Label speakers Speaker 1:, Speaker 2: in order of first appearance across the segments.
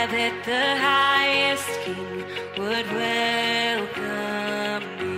Speaker 1: that the highest king would welcome me.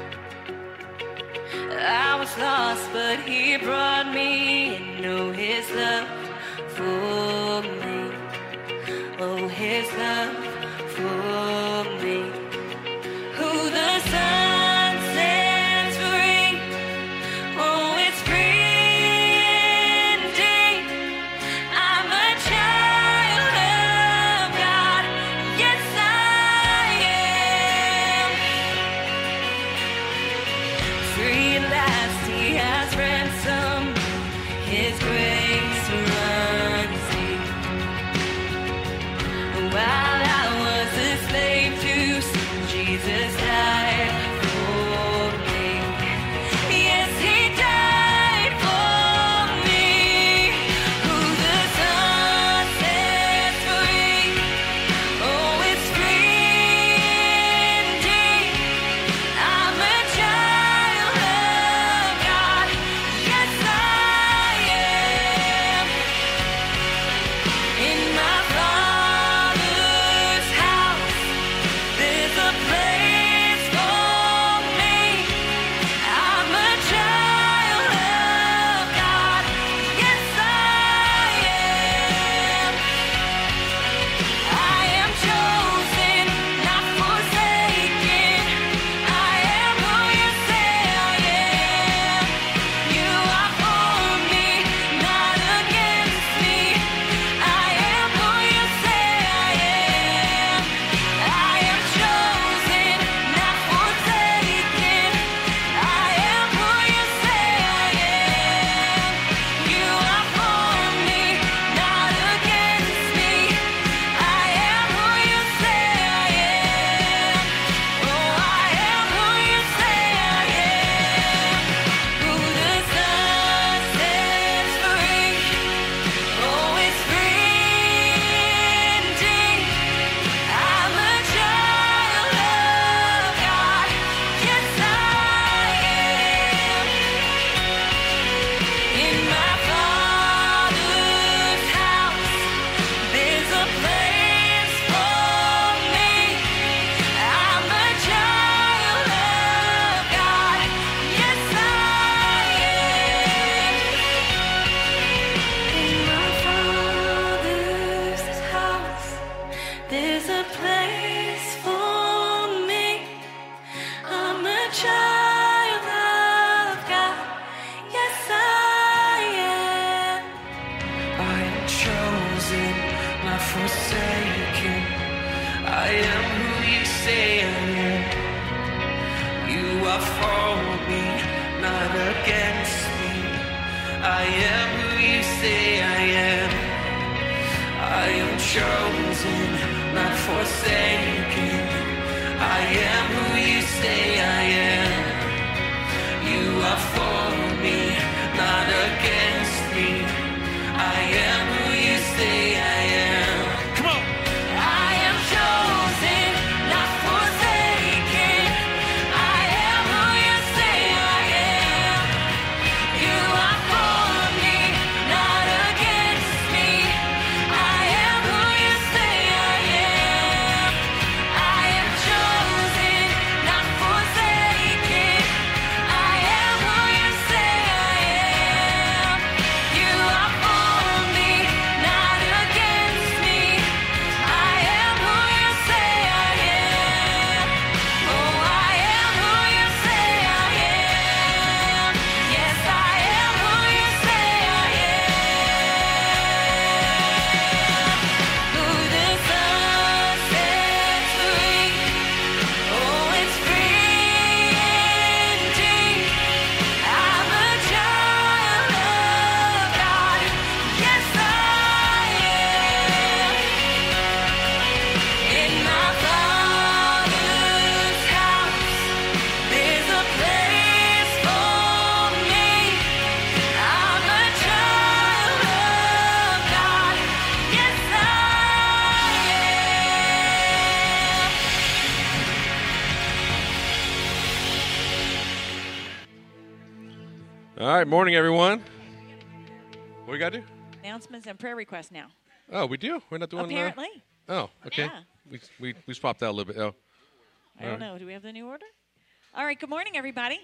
Speaker 1: I was lost, but he brought me and know his love for me. Oh, his love for me. Who the Son sets free, oh, it's free indeed. I'm a child of God, yes I am. Free at last, he has ransomed me. His grace runs deep. While I was a slave to sin, Jesus died for me. Yes, he died for me. Who the Son sets free, oh, it's free indeed. I'm a child of God, yes I am. In my Father's house, there's a place for me. I'm a child of God, yes I am. I am chosen, not forsaken. I am who you say I am. You are for me, not against me. I am who you say I am. I am chosen, not forsaken. I am who you say I am. You are for me, not against me. I am who you say I am. Oh, I am who you say I am. Who the Son sets free, oh, it's free indeed. I'm a child of God, yes I am. In my Father's house, there's a place for me. I'm a child of God, yes I am. In my Father's house, there's a place for me. I'm a child of God, yes I am. I am chosen, not forsaken. I am who you say I am. You are for me, not against me. I am who you say I am. I am chosen, not forsaken. I am who you say I am. You are for me, not against me. I am who you say I am. Come on. I am chosen, not forsaken. I am who you say I am. You are for me, not against me. I am who you say I am. I am chosen, not forsaken. I am who you say I am. You are for me, not against me. I am who you say I am. Oh, I am who you say I am. Yes, I am who you say I am. Who the Son sets free, oh, it's free indeed. I'm a child of God, yes I am. In my Father's house, there's a place for me. I'm a child of God, yes I am.
Speaker 2: All right, morning, everyone. What do we got to do?
Speaker 3: Announcements and prayer requests now.
Speaker 2: Oh, we do? We're not doing
Speaker 3: Apparently.
Speaker 2: Oh, okay.
Speaker 3: Yeah.
Speaker 2: We swapped out a little bit. Oh.
Speaker 3: I don't know. Do we have the new order? All right. Good morning, everybody.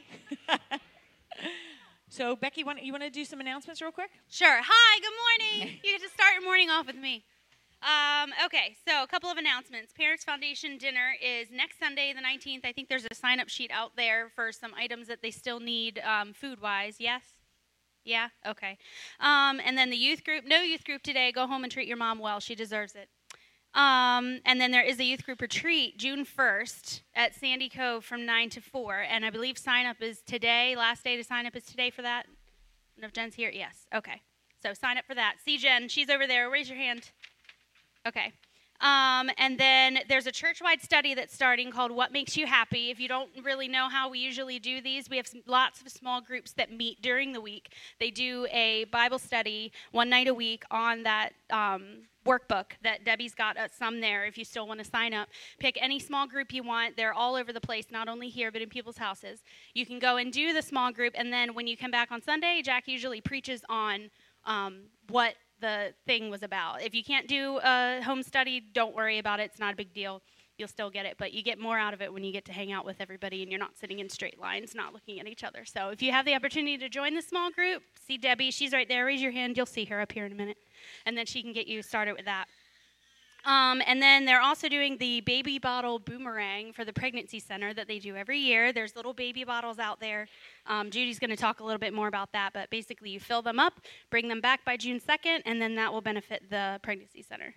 Speaker 3: So, Becky, you want to do some announcements real quick?
Speaker 4: Sure. Hi, good morning. You get to start your morning off with me. Okay, so a couple of announcements. Parents Foundation dinner is next Sunday, the 19th. I think there's a sign-up sheet out there for some items that they still need food-wise. Yes? Yeah? Okay. And then the youth group, no youth group today. Go home and treat your mom well. She deserves it. And then there is a youth group retreat June 1st at Sandy Cove from 9 to 4. And I believe sign-up is today. Last day to sign up is today for that. I don't know if Jen's here. Yes. Okay. So sign up for that. See Jen. She's over there. Raise your hand. Okay. And then there's a church-wide study that's starting called What Makes You Happy. If you don't really know how we usually do these, we have lots of small groups that meet during the week. They do a Bible study one night a week on that workbook that Debbie's got some there if you still want to sign up. Pick any small group you want. They're all over the place, not only here but in people's houses. You can go and do the small group, and then when you come back on Sunday, Jack usually preaches on what the thing was about. If you can't do a home study, don't worry about it. It's not a big deal. You'll still get it, but you get more out of it when you get to hang out with everybody and you're not sitting in straight lines, not looking at each other. So if you have the opportunity to join the small group, see Debbie. She's right there. Raise your hand. You'll see her up here in a minute. And then she can get you started with that. And then they're also doing the baby bottle boomerang for the pregnancy center that they do every year. There's little baby bottles out there. Judy's going to talk a little bit more about that, but basically you fill them up, bring them back by June 2nd, and then that will benefit the pregnancy center.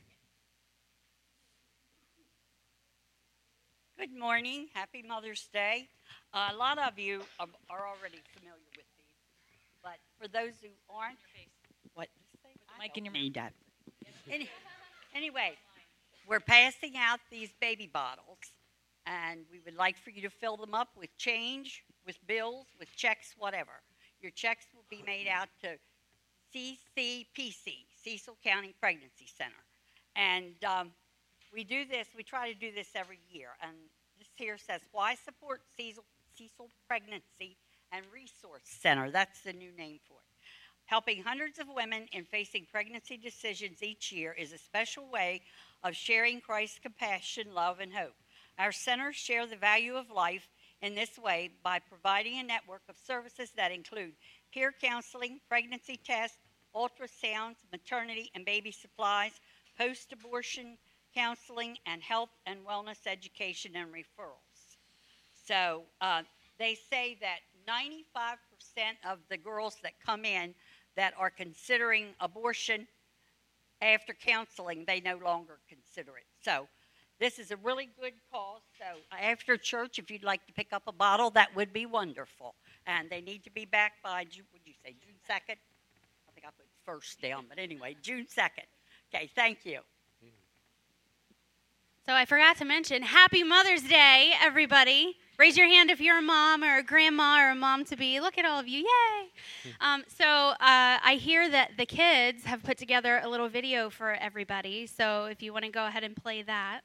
Speaker 5: Good morning. Happy Mother's Day. A lot of you are already familiar with these, but for those who aren't, what?
Speaker 3: Mike in your
Speaker 5: need that. Anyway, we're passing out these baby bottles, and we would like for you to fill them up with change, with bills, with checks, whatever. Your checks will be made out to CCPC, Cecil County Pregnancy Center. And we try to do this every year. And this here says, why support Cecil Pregnancy and Resource Center? That's the new name for it. Helping hundreds of women in facing pregnancy decisions each year is a special way of sharing Christ's compassion, love, and hope. Our centers share the value of life in this way by providing a network of services that include peer counseling, pregnancy tests, ultrasounds, maternity and baby supplies, post-abortion counseling, and health and wellness education and referrals. So they say that 95% of the girls that come in that are considering abortion after counseling, they no longer consider it. So this is a really good cause. So after church, if you'd like to pick up a bottle, that would be wonderful. And they need to be back by, June 2nd? I think I put first down, but anyway, June 2nd. Okay, thank you.
Speaker 4: So I forgot to mention, Happy Mother's Day, everybody. Raise your hand if you're a mom or a grandma or a mom-to-be. Look at all of you. Yay. I hear that the kids have put together a little video for everybody. So if you want to go ahead and play that.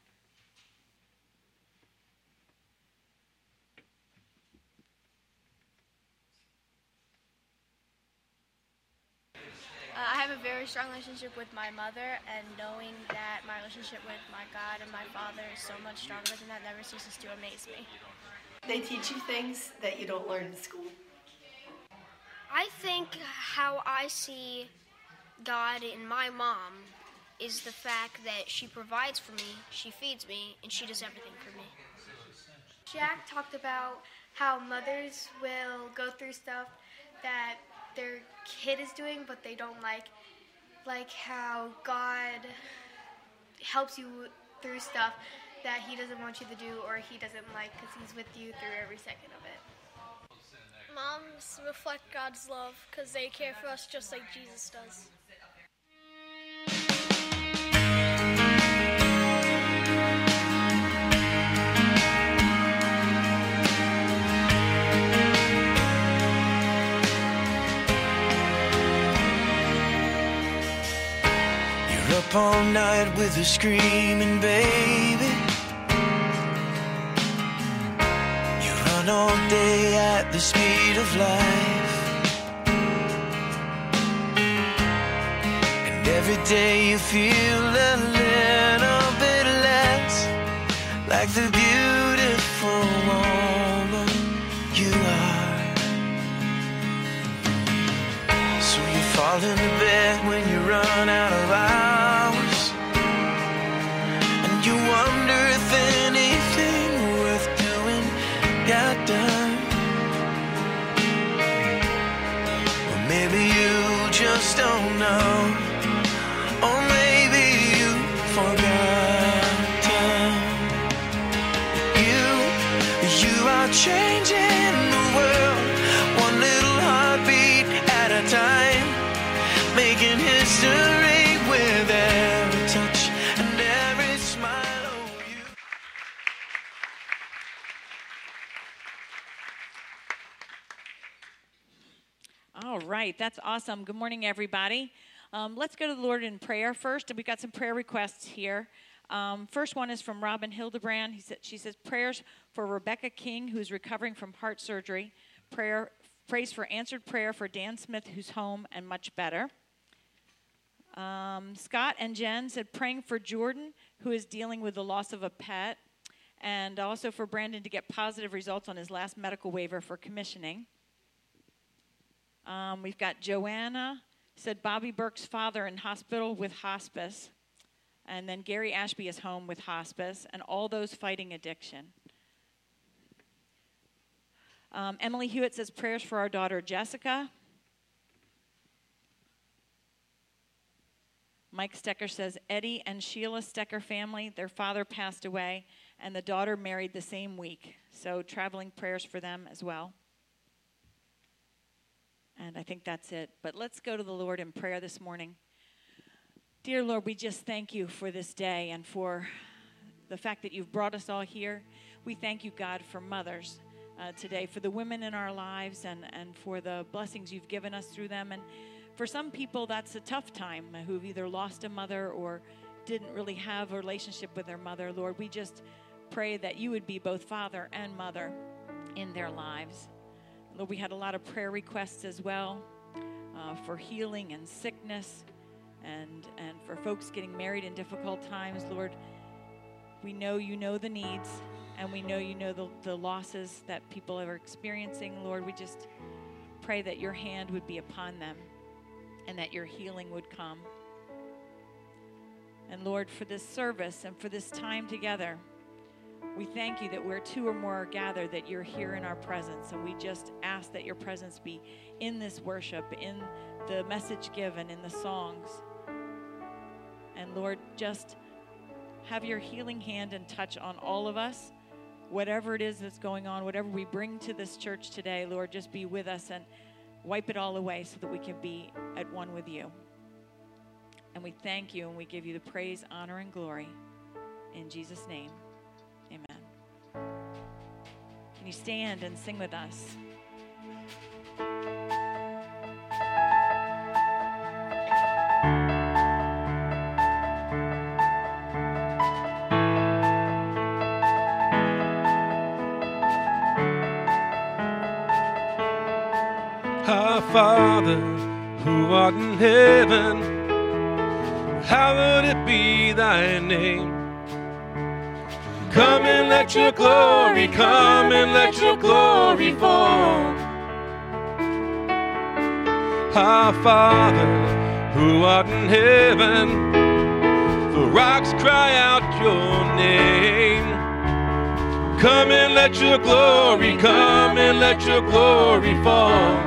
Speaker 6: I have a very strong relationship with my mother, and knowing that my relationship with my God and my Father is so much stronger than that never ceases to amaze me.
Speaker 7: They teach you things that you don't learn in school.
Speaker 6: I think how I see God in my mom is the fact that she provides for me, she feeds me, and she does everything for me. Jack talked about how mothers will go through stuff that their kid is doing, but they don't like how God helps you through stuff that he doesn't want you to do or he doesn't like because he's with you through every second of it.
Speaker 8: Moms reflect God's love because they care for us just like Jesus does.
Speaker 9: Up all night with a screaming baby. You run all day at the speed of life, and every day you feel a little bit crawled into bed when you run out of hours, and you wonder if anything worth doing got done. Or maybe you just don't know, or maybe you forgotten. You are changing the world, one little heartbeat at a time, making history with every touch and every smile. Oh, you.
Speaker 3: All right, that's awesome. Good morning, everybody. Let's go to the Lord in prayer first. We've got some prayer requests here. First one is from Robin Hildebrand. She says, prayers for Rebecca King, who's recovering from heart surgery. Praise for answered prayer for Dan Smith, who's home and much better. Scott and Jen said, praying for Jordan, who is dealing with the loss of a pet, and also for Brandon to get positive results on his last medical waiver for commissioning. We've got Joanna, said Bobby Burke's father in hospital with hospice. And then Gary Ashby is home with hospice, and all those fighting addiction. Emily Hewitt says prayers for our daughter Jessica. Mike Stecker says Eddie and Sheila Stecker family, their father passed away, and the daughter married the same week. So traveling prayers for them as well. And I think that's it. But let's go to the Lord in prayer this morning. Dear Lord, we just thank you for this day and for the fact that you've brought us all here. We thank you, God, for mothers today, for the women in our lives and for the blessings you've given us through them. And for some people, that's a tough time, who've either lost a mother or didn't really have a relationship with their mother. Lord, we just pray that you would be both father and mother in their lives. Lord, we had a lot of prayer requests as well for healing and sickness. And for folks getting married in difficult times, Lord, we know you know the needs, and we know you know the losses that people are experiencing. Lord, we just pray that your hand would be upon them and that your healing would come. And Lord, for this service and for this time together, we thank you that where two or more are gathered, that you're here in our presence. And we just ask that your presence be in this worship, in the message given, in the songs. And Lord, just have your healing hand and touch on all of us. Whatever it is that's going on, whatever we bring to this church today, Lord, just be with us and wipe it all away so that we can be at one with you. And we thank you and we give you the praise, honor, and glory. In Jesus' name, amen. Can you stand and sing with us?
Speaker 2: Our Father, who art in heaven, hallowed be thy name. Come and let your glory, come and let your glory fall. Our Father, who art in heaven, the rocks cry out your name. Come and let your glory, come and let your glory fall.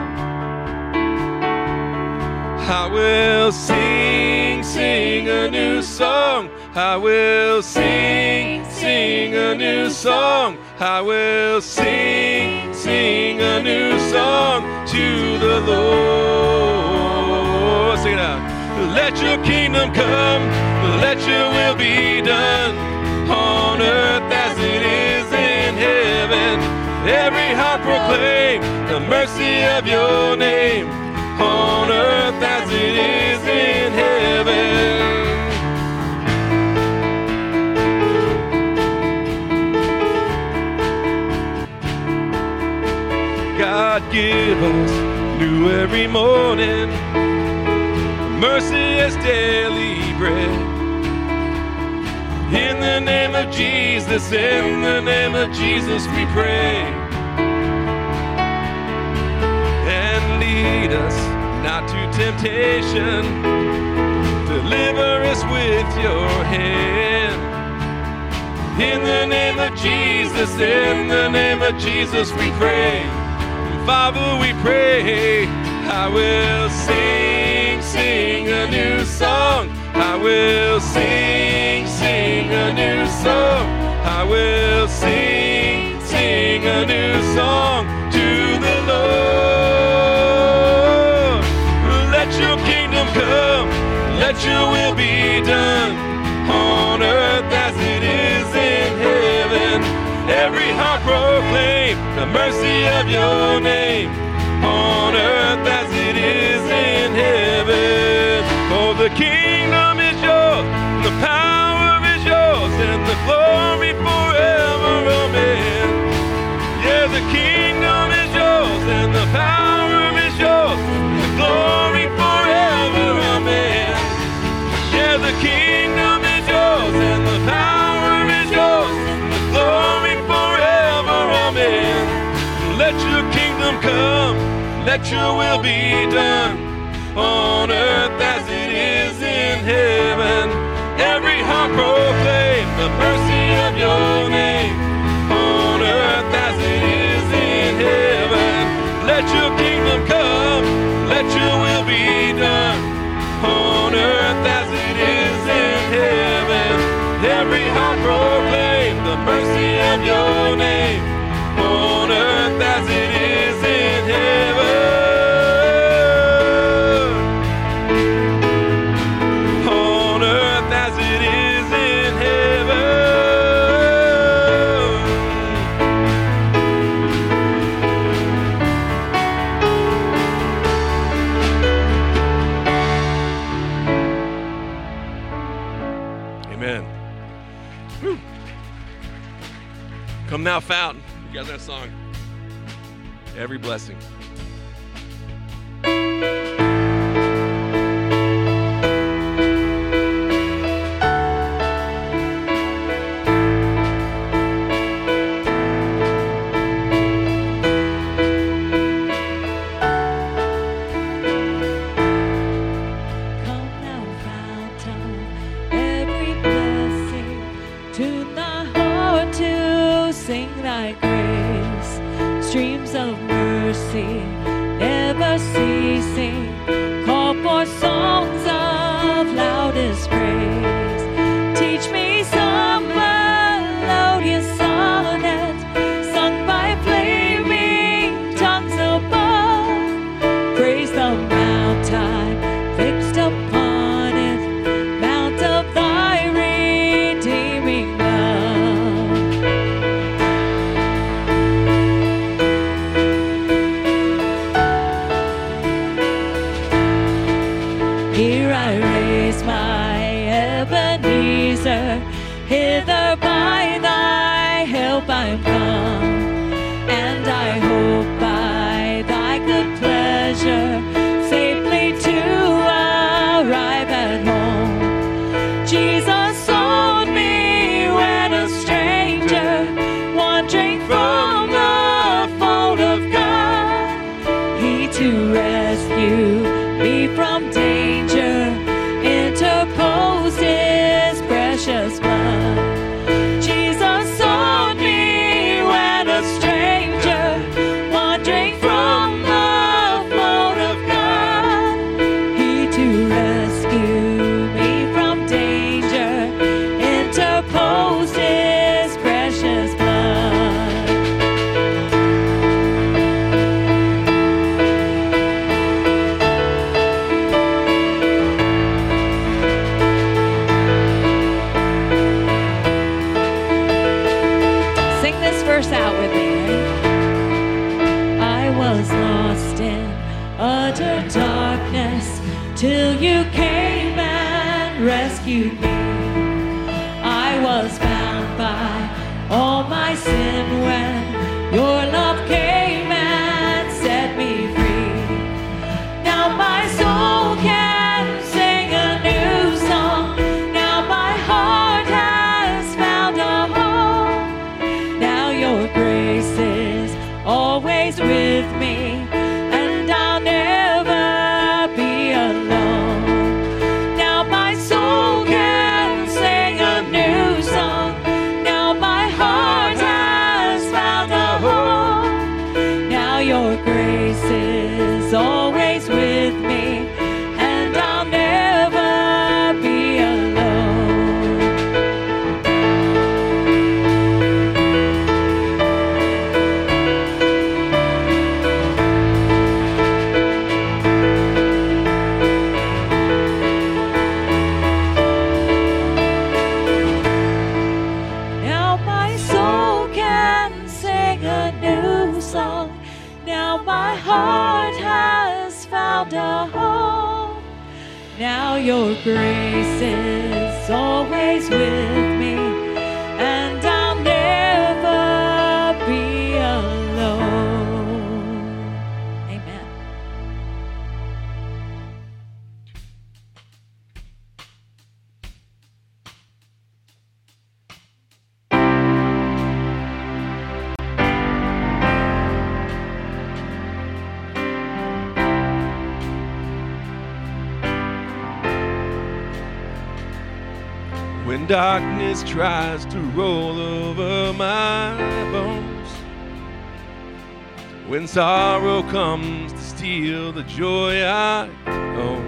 Speaker 2: I will sing, sing a new song. I will sing, sing a new song. I will sing, sing a new song to the Lord. Sing it out. Let your kingdom come, let your will be done on earth as it is in heaven. Every heart proclaim the mercy of your name on earth as it is in heaven. God, give us new every morning, mercy as daily bread. In the name of Jesus, in the name of Jesus we pray. And lead us not to temptation. Deliver us with your hand. In the name of Jesus, in the name of Jesus we pray. Father, we pray, I will sing a new song. I will sing a new song. I will sing a new song to the Lord. Let your kingdom come, let your will be done on earth as it is in heaven. Every heart proclaim the mercy of your name on earth as it is in heaven. For the kingdom is yours, the power is yours, and the glory forever. Amen. Yeah, the kingdom is yours, and the power is yours, the glory forever. Amen. Yeah, the kingdom is yours, and the power is yours, the glory forever. Amen. Let your kingdom come, let your will be done on earth as it is in heaven. Every heart proclaim the mercy of your name on earth as it is in heaven. Let your kingdom come, let your will be done on earth as it is in heaven. Every heart proclaim the mercy of your name on earth as it is in heaven. On earth as it is in heaven. Amen. Whew. Come Thou Fountain. You guys know that song? Every blessing.
Speaker 3: Come thou fountain, every blessing, tune thy heart to sing thy grace. Streams of mercy, never ceasing, call for songs of loudest praise. Teach me some melodious sonnet, sung by flaming tongues above. Praise the mountain fixed upon it, mount of thy redeeming love. Here I raise my Ebenezer, hither by thy help I'm come, and I hope by thy good pleasure safely to arrive at home. Jesus sought me when a stranger, wandering from the fold of God. He to rescue me from danger interposed his precious blood. Jesus sought me when a stranger, wandering from the fold of God. He to rescue me from danger interposed his precious blood. Sing this verse out with me. Ready? I was lost in utter darkness till you came and rescued me. I was bound by all my sin when your love came and set me free. Now my soul can sing a new song. Now my heart has found a home. Now your grace is always with me, and I'll never your grace is always with me, and I'll never be alone. Amen.
Speaker 2: When darkness tries to roll over my bones, when sorrow comes to steal the joy I own,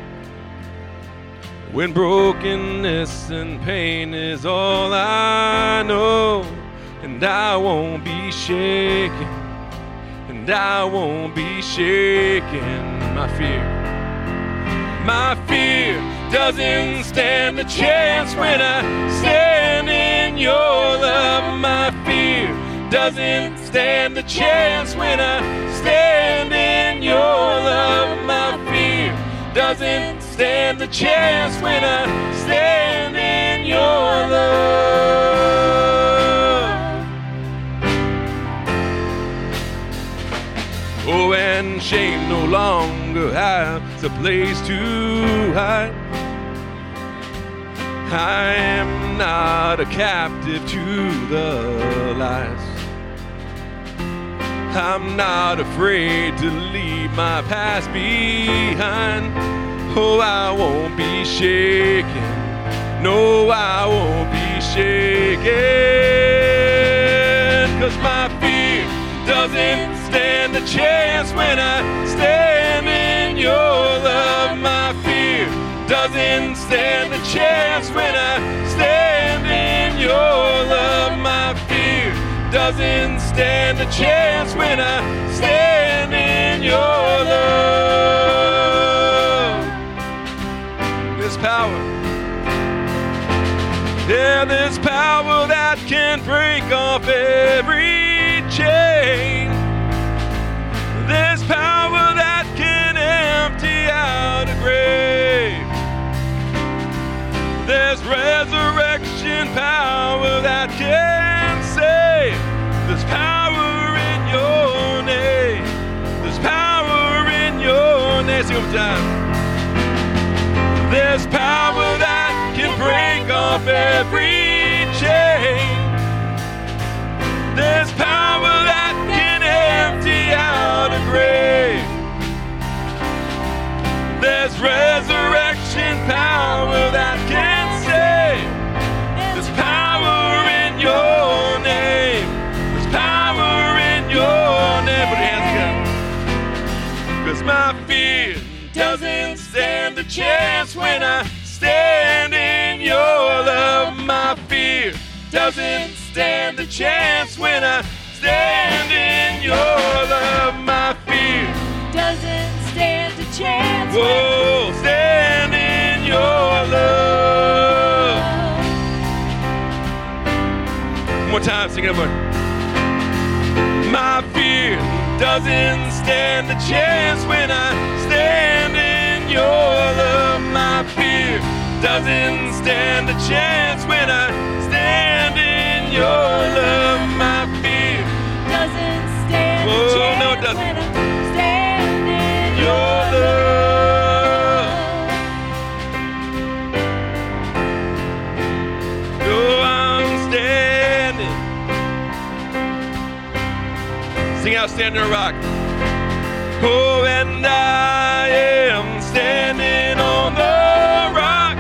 Speaker 2: when brokenness and pain is all I know, and I won't be shaken, and I won't be shaken. My fear doesn't stand a chance when I stand in your love. My fear doesn't stand a chance when I stand in your love. My fear doesn't stand a chance when I stand in your love. Oh, and shame no longer has a place to hide. I am not a captive to the lies. I'm not afraid to leave my past behind. Oh, I won't be shaken. No, I won't be shaken. 'Cause my fear doesn't stand a chance when I stand in your love. My fear doesn't stand a chance when I stand in your love. My fear doesn't stand a chance when I stand in your love. There's power. Yeah, there's power that can break off every chain. There's power that can empty out a grave. There's resurrection power that can save. There's power in your name. There's power in your name. Sing one time. There's power that can break off every chain. There's power that can empty out a grave. There's resurrection power that can save. There's power in your name. There's power in your name. Put your hands together. 'Cause my fear doesn't stand a chance when I stand in your love. My fear doesn't stand a chance when I stand in your love. My fear
Speaker 3: doesn't stand a chance.
Speaker 2: Whoa, stand in your love. One more time, sing it over. My fear doesn't stand a chance when I stand in your love. My fear doesn't stand a chance when I stand in your love. My fear
Speaker 3: doesn't stand a chance.
Speaker 2: No, it doesn't.
Speaker 3: When I stand in
Speaker 2: your love. Oh, I'm standing. Sing out, Standing on a Rock. Oh, and I am standing on the rock.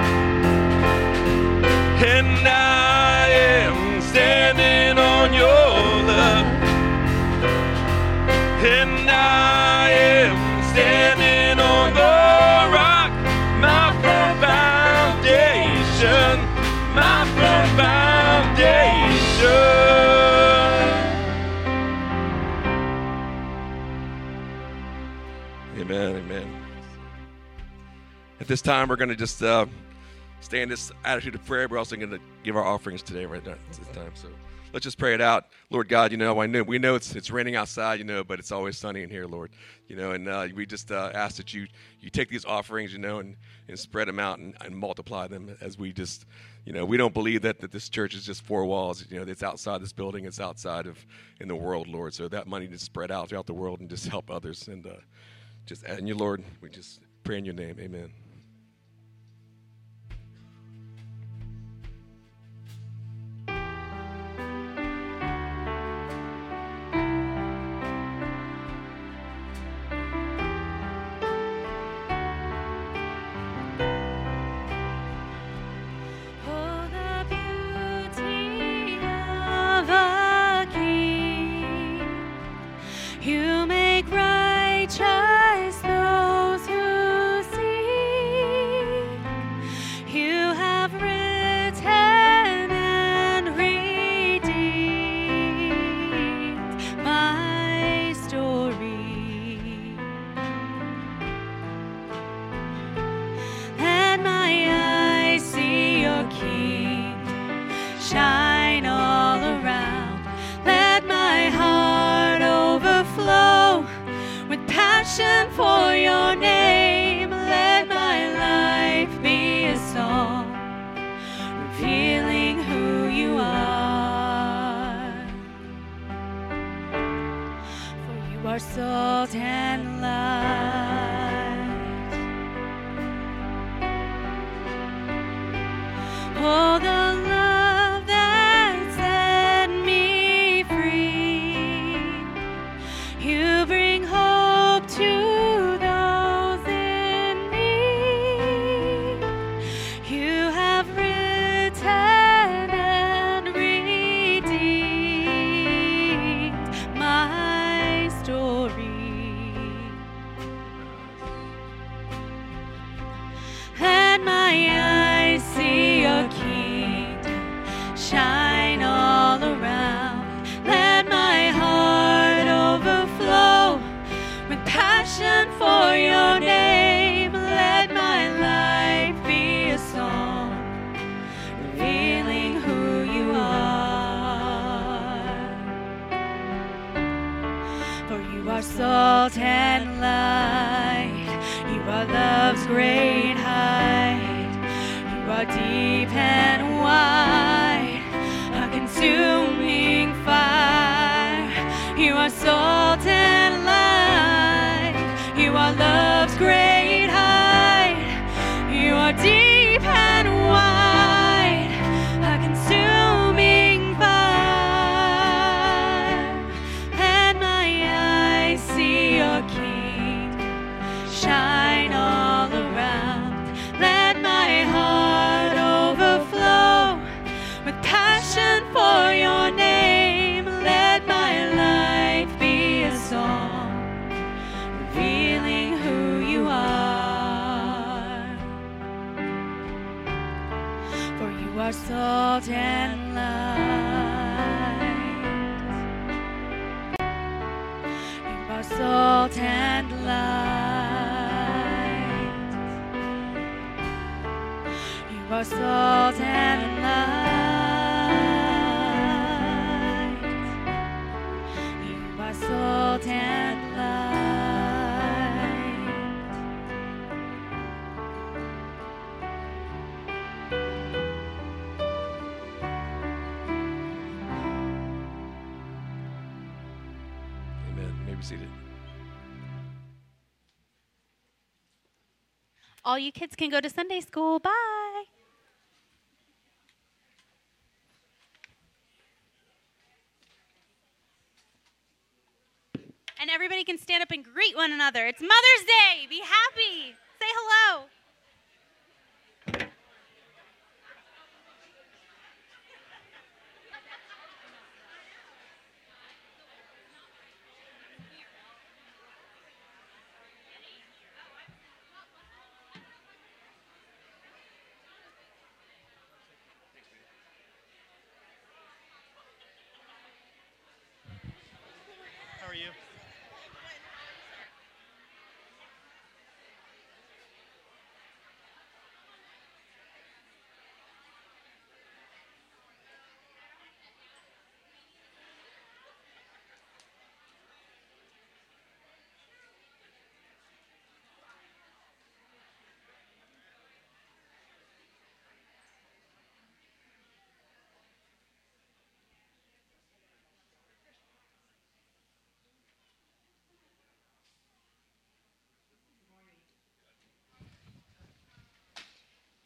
Speaker 2: And I am standing on your love. And I am standing on the rock, my firm foundation, my firm foundation. Amen, amen. At this time, we're going to just stay in this attitude of prayer. We're also going to give our offerings today right now at this time. So let's just pray it out. Lord God, we know it's raining outside, but it's always sunny in here, Lord. And we just ask that you take these offerings, and spread them out and multiply them as we just, we don't believe that this church is just four walls. It's outside this building. It's outside in the world, Lord. So that money just spread out throughout the world and just help others. And and you, Lord, we just pray in your name. Amen.
Speaker 1: For your name, let my life be a song, revealing who you are. For you are salt and light. Oh, the love that set me free. You bring hope to shine all around. Let my heart overflow with passion for your name. Let my life be a song, revealing who you are. For you are salt and light. You are love's great height. You are deep and wide, a consuming fire. You are salt and light. You are love's great height. You are deep and wide, a consuming fire. And my eyes see your King shine all around. Let my heart overflow with passion for your name. Let my life be a song, revealing who you are. For you are salt and light. You are salt and light. You are salt and light. You are salt and light.
Speaker 2: Amen. You may be seated.
Speaker 4: All you kids can go to Sunday school. Bye. And everybody can stand up and greet one another. It's Mother's Day. Be happy. Say hello.
Speaker 10: How are you?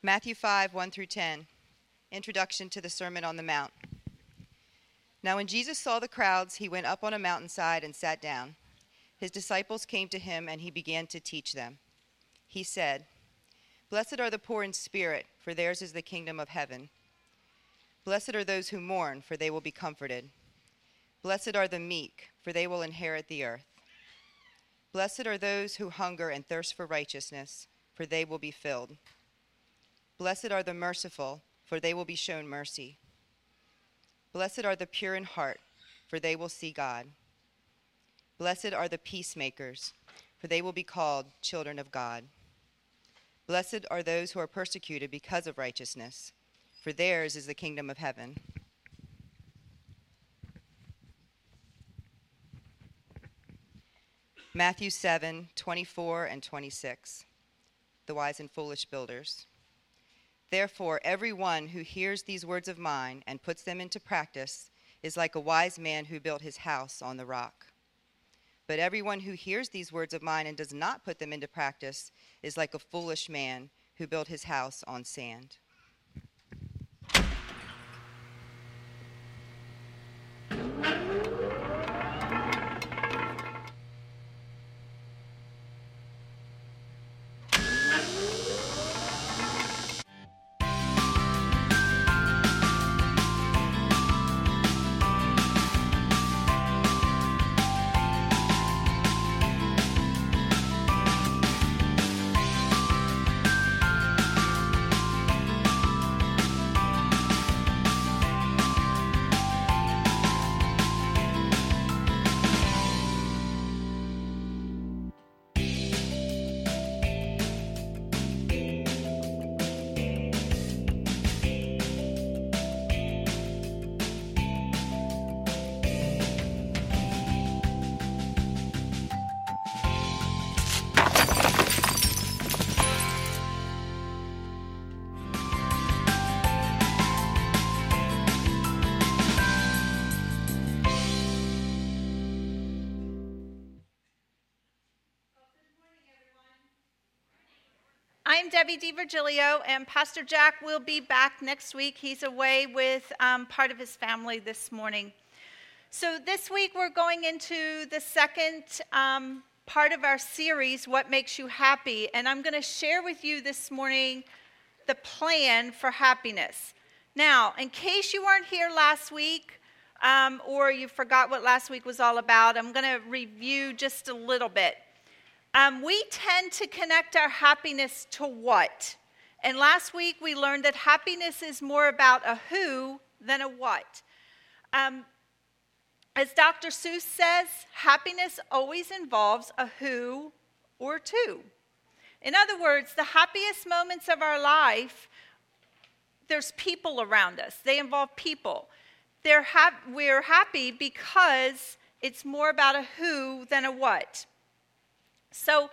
Speaker 10: Matthew 5, 1 through 10. Introduction to the Sermon on the Mount. Now when Jesus saw the crowds, he went up on a mountainside and sat down. His disciples came to him, and he began to teach them. He said, "Blessed are the poor in spirit, for theirs is the kingdom of heaven. Blessed are those who mourn, for they will be comforted. Blessed are the meek, for they will inherit the earth. Blessed are those who hunger and thirst for righteousness, for they will be filled. Blessed are the merciful, for they will be shown mercy. Blessed are the pure in heart, for they will see God. Blessed are the peacemakers, for they will be called children of God. Blessed are those who are persecuted because of righteousness, for theirs is the kingdom of heaven." Matthew 7, 24 and 26. The wise and foolish builders. "Therefore, everyone who hears these words of mine and puts them into practice is like a wise man who built his house on the rock. But everyone who hears these words of mine and does not put them into practice is like a foolish man who built his house on sand."
Speaker 11: I'm Debbie DiVirgilio, and Pastor Jack will be back next week. He's away with part of his family this morning. So this week we're going into the second part of our series, What Makes You Happy? And I'm going to share with you this morning the plan for happiness. Now, in case you weren't here last week or you forgot what last week was all about, I'm going to review just a little bit. We tend to connect our happiness to what? And last week we learned that happiness is more about a who than a what. As Dr. Seuss says, happiness always involves a who or two. In other words, the happiest moments of our life, there's people around us. They involve people. We're happy because it's more about a who than a what. So,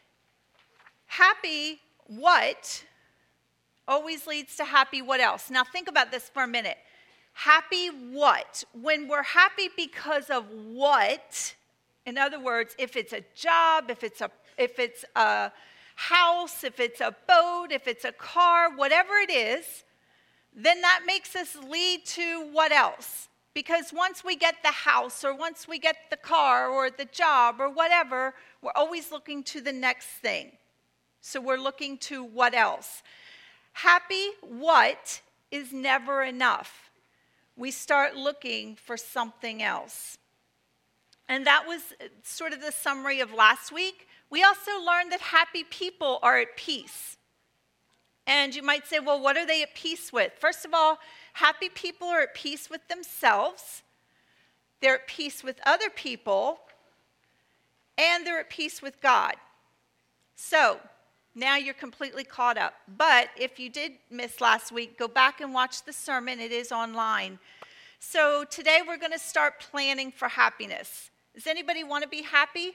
Speaker 11: happy what always leads to happy what else? Now, think about this for a minute. Happy what? When we're happy because of what, in other words, if it's a job, if it's a house, if it's a boat, if it's a car, whatever it is, then that makes us lead to what else? Because once we get the house or once we get the car or the job or whatever, we're always looking to the next thing. So we're looking to what else? Happy what is never enough. We start looking for something else. And that was sort of the summary of last week. We also learned that happy people are at peace. And you might say, well, what are they at peace with? First of all, happy people are at peace with themselves, they're at peace with other people, and they're at peace with God. So, now you're completely caught up. But if you did miss last week, go back and watch the sermon. It is online. So today we're going to start planning for happiness. Does anybody want to be happy?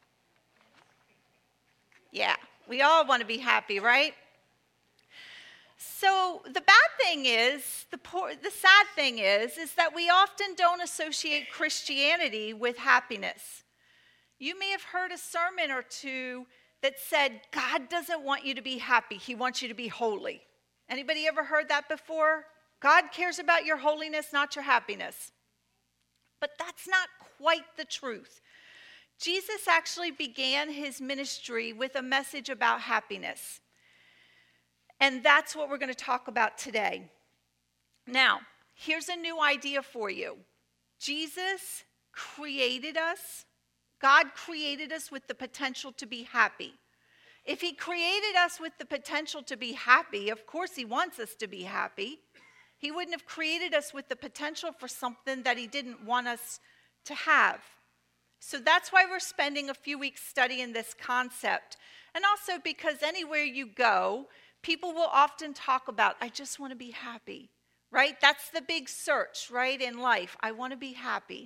Speaker 11: Yeah, we all want to be happy, right? So the bad thing is, the sad thing is that we often don't associate Christianity with happiness. You may have heard a sermon or two that said, God doesn't want you to be happy. He wants you to be holy. Anybody ever heard that before? God cares about your holiness, not your happiness. But that's not quite the truth. Jesus actually began his ministry with a message about happiness. And that's what we're going to talk about today. Now, here's a new idea for you. Jesus created us. God created us with the potential to be happy. If he created us with the potential to be happy, of course he wants us to be happy. He wouldn't have created us with the potential for something that he didn't want us to have. So that's why we're spending a few weeks studying this concept. And also because anywhere you go, people will often talk about, I just want to be happy, right? That's the big search, right, in life. I want to be happy.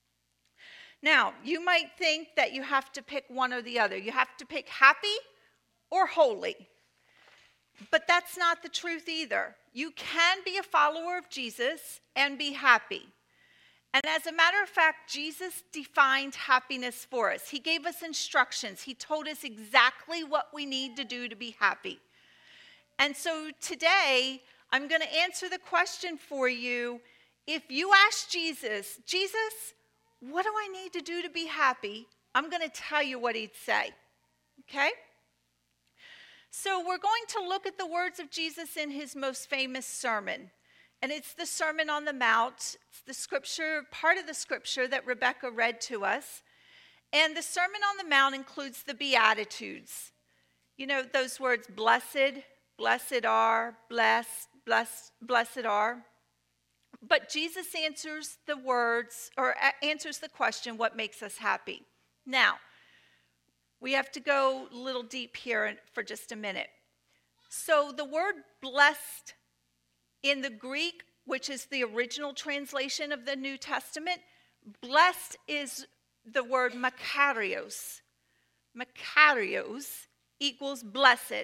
Speaker 11: Now, you might think that you have to pick one or the other. You have to pick happy or holy. But that's not the truth either. You can be a follower of Jesus and be happy. And as a matter of fact, Jesus defined happiness for us. He gave us instructions. He told us exactly what we need to do to be happy. And so today, I'm going to answer the question for you. If you ask Jesus, Jesus, what do I need to do to be happy? I'm going to tell you what he'd say. Okay? So we're going to look at the words of Jesus in his most famous sermon. And it's the Sermon on the Mount. It's the scripture, part of the scripture that Rebecca read to us. And the Sermon on the Mount includes the Beatitudes. You know, those words, blessed, blessed are, blessed, blessed are. But Jesus answers the words, or answers the question, what makes us happy? Now, we have to go a little deep here for just a minute. So the word blessed in the Greek, which is the original translation of the New Testament, blessed is the word makarios. Makarios equals blessed.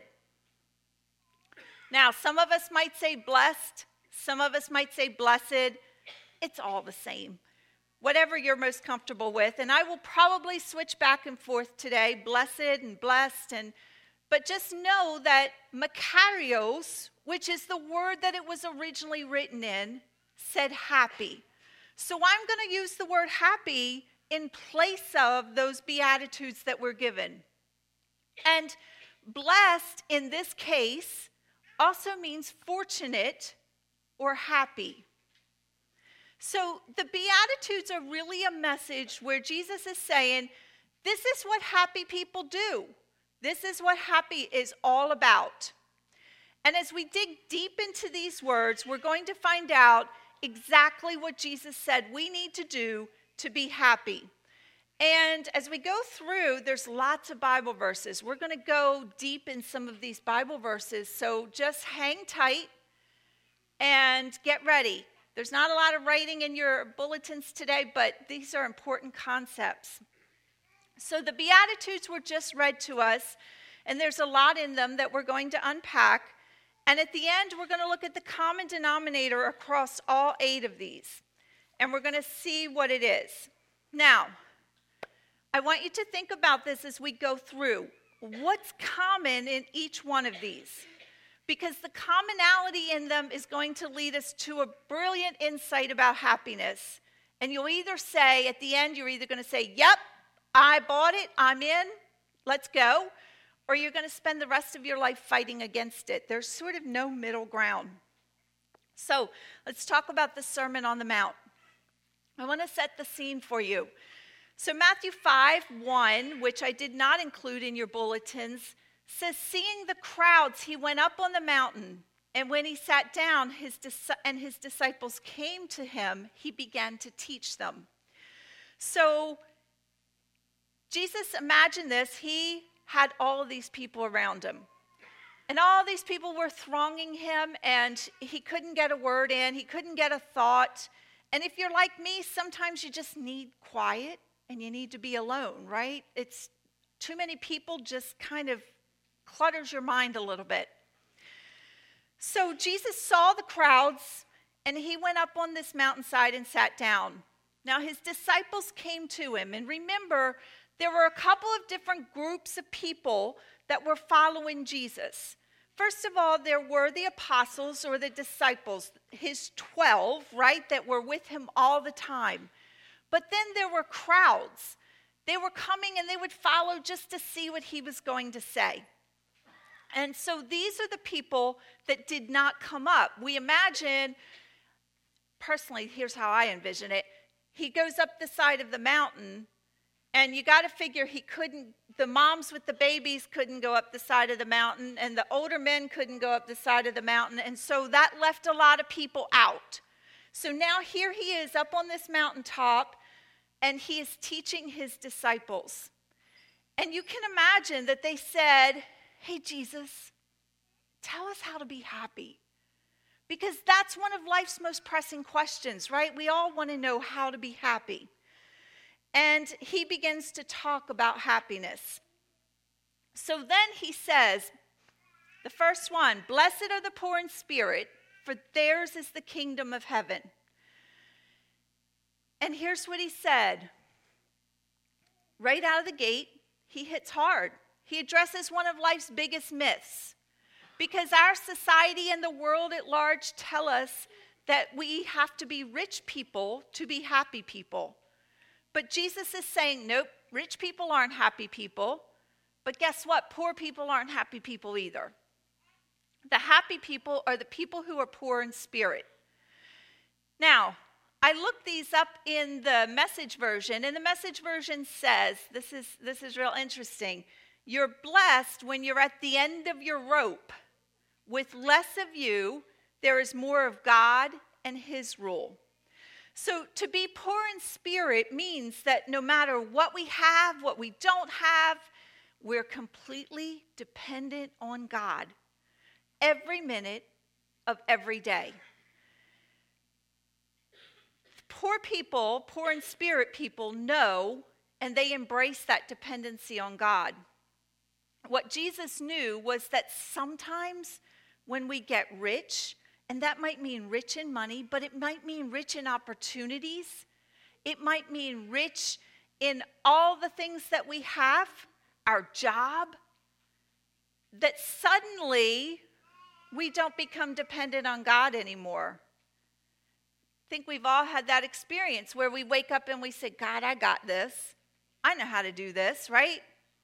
Speaker 11: Now, some of us might say blessed. Some of us might say blessed. It's all the same. Whatever you're most comfortable with. And I will probably switch back and forth today, blessed and blessed. But just know that makarios, which is the word that it was originally written in, said happy. So I'm going to use the word happy in place of those Beatitudes that were given. And blessed in this case also means fortunate or happy. So the Beatitudes are really a message where Jesus is saying, this is what happy people do. This is what happy is all about. And as we dig deep into these words, we're going to find out exactly what Jesus said we need to do to be happy. And as we go through, there's lots of Bible verses. We're going to go deep in some of these Bible verses, so just hang tight and get ready. There's not a lot of writing in your bulletins today, but these are important concepts. So the Beatitudes were just read to us, and there's a lot in them that we're going to unpack. And at the end, we're going to look at the common denominator across all 8 of these, and we're going to see what it is. Now, I want you to think about this as we go through. What's common in each one of these? Because the commonality in them is going to lead us to a brilliant insight about happiness. And you'll either say, at the end, you're either going to say, yep, I bought it, I'm in, let's go. Or you're going to spend the rest of your life fighting against it. There's sort of no middle ground. So let's talk about the Sermon on the Mount. I want to set the scene for you. So Matthew 5:1, which I did not include in your bulletins, says, seeing the crowds, he went up on the mountain, and when he sat down, his disciples came to him, he began to teach them. So Jesus, imagine this, he had all of these people around him. And all these people were thronging him, and he couldn't get a word in, he couldn't get a thought. And if you're like me, sometimes you just need quiet, and you need to be alone, right? It's too many people just kind of clutters your mind a little bit. So Jesus saw the crowds, and he went up on this mountainside and sat down. Now his disciples came to him, and remember, there were a couple of different groups of people that were following Jesus. First of all, there were the apostles or the disciples, his 12, right, that were with him all the time. But then there were crowds. They were coming and they would follow just to see what he was going to say. And so these are the people that did not come up. We imagine, personally, here's how I envision it. He goes up the side of the mountain, and you got to figure the moms with the babies couldn't go up the side of the mountain, and the older men couldn't go up the side of the mountain, and so that left a lot of people out. So now here he is up on this mountaintop, and he is teaching his disciples. And you can imagine that they said, "Hey, Jesus, tell us how to be happy." Because that's one of life's most pressing questions, right? We all want to know how to be happy. And he begins to talk about happiness. So then he says, the first one, "Blessed are the poor in spirit, for theirs is the kingdom of heaven." And here's what he said. Right out of the gate, he hits hard. He addresses one of life's biggest myths. Because our society and the world at large tell us that we have to be rich people to be happy people. But Jesus is saying, nope, rich people aren't happy people. But guess what? Poor people aren't happy people either. The happy people are the people who are poor in spirit. Now, I looked these up in the Message version, and the Message version says, this is real interesting, you're blessed when you're at the end of your rope. With less of you, there is more of God and his rule. So to be poor in spirit means that no matter what we have, what we don't have, we're completely dependent on God every minute of every day. Poor people, poor in spirit people know and they embrace that dependency on God. What Jesus knew was that sometimes when we get rich, and that might mean rich in money, but it might mean rich in opportunities. It might mean rich in all the things that we have, our job, that suddenly we don't become dependent on God anymore. I think we've all had that experience where we wake up and we say, God, I got this. I know how to do this, right?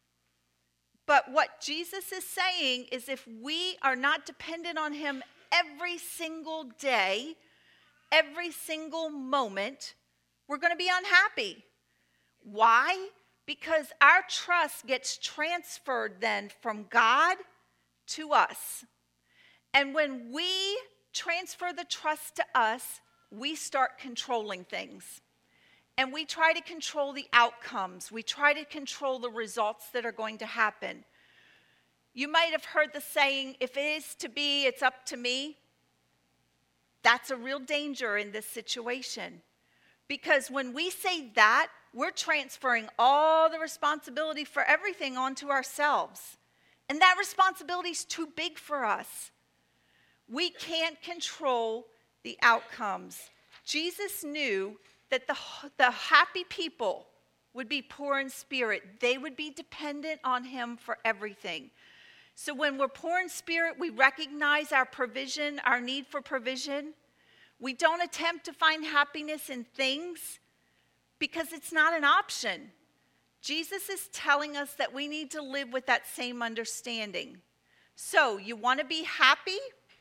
Speaker 11: But what Jesus is saying is if we are not dependent on him every single day, every single moment, we're going to be unhappy. Why? Because our trust gets transferred then from God to us. And when we transfer the trust to us, we start controlling things. And we try to control the outcomes. We try to control the results that are going to happen. You might have heard the saying, if it is to be, it's up to me. That's a real danger in this situation. Because when we say that, we're transferring all the responsibility for everything onto ourselves. And that responsibility is too big for us. We can't control the outcomes. Jesus knew that the happy people would be poor in spirit. They would be dependent on him for everything. So when we're poor in spirit, we recognize our provision, our need for provision. We don't attempt to find happiness in things because it's not an option. Jesus is telling us that we need to live with that same understanding. So you want to be happy?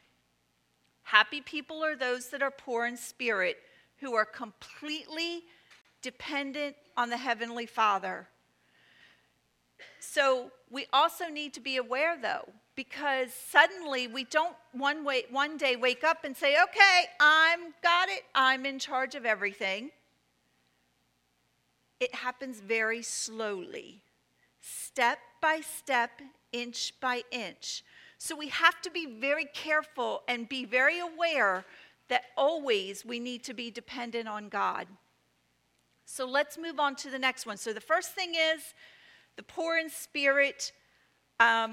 Speaker 11: Happy people are those that are poor in spirit, who are completely dependent on the Heavenly Father. So we also need to be aware, though, because suddenly we don't one day wake up and say, okay, I'm in charge of everything. It happens very slowly, step by step, inch by inch. So we have to be very careful and be very aware that always we need to be dependent on God. So let's move on to the next one. So the first thing is the poor in spirit are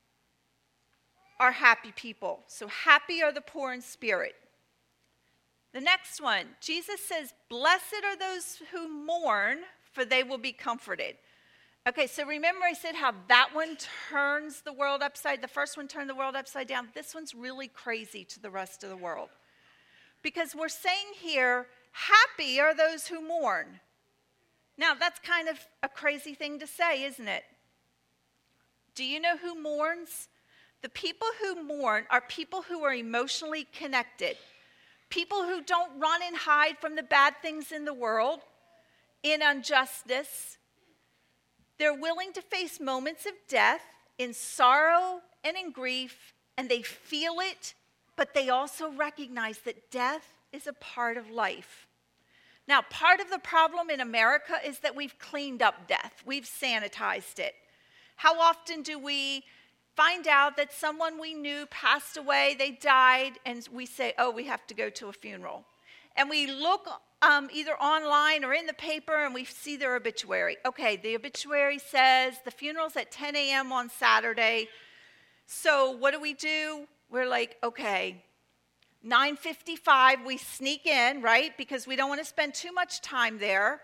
Speaker 11: happy people. So happy are the poor in spirit. The next one, Jesus says, blessed are those who mourn, for they will be comforted. Okay, so remember I said how that one turns the world the first one turned the world upside down. This one's really crazy to the rest of the world. Because we're saying here, happy are those who mourn. Now, that's kind of a crazy thing to say, isn't it? Do you know who mourns? The people who mourn are people who are emotionally connected. People who don't run and hide from the bad things in the world, in injustice. They're willing to face moments of death in sorrow and in grief, and they feel it, but they also recognize that death is a part of life. Now, part of the problem in America is that we've cleaned up death. We've sanitized it. How often do we find out that someone we knew passed away, they died, and we say, oh, we have to go to a funeral? And we look either online or in the paper, and we see their obituary. Okay, the obituary says the funeral's at 10 a.m. on Saturday. So what do? We're like, okay, 9:55, we sneak in, right? Because we don't want to spend too much time there.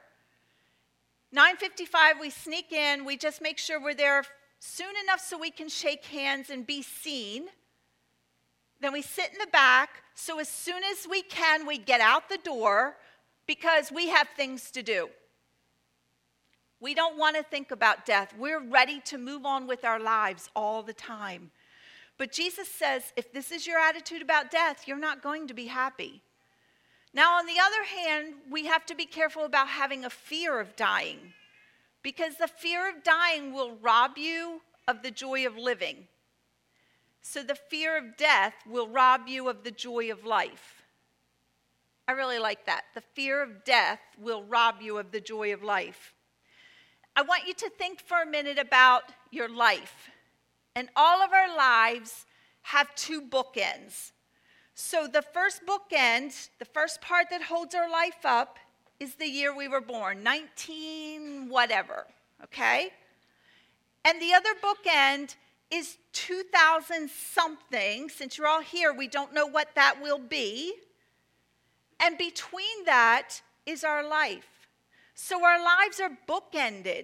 Speaker 11: 9:55, we sneak in. We just make sure we're there soon enough so we can shake hands and be seen. Then we sit in the back, so as soon as we can, we get out the door because we have things to do. We don't want to think about death. We're ready to move on with our lives all the time. But Jesus says, if this is your attitude about death, you're not going to be happy. Now, on the other hand, we have to be careful about having a fear of dying, because the fear of dying will rob you of the joy of living. So the fear of death will rob you of the joy of life. I really like that. The fear of death will rob you of the joy of life. I want you to think for a minute about your life. And all of our lives have two bookends. So the first bookend, the first part that holds our life up, is the year we were born, 19 whatever, okay? And the other bookend is 2000 something. Since you're all here, we don't know what that will be. And between that is our life. So our lives are bookended.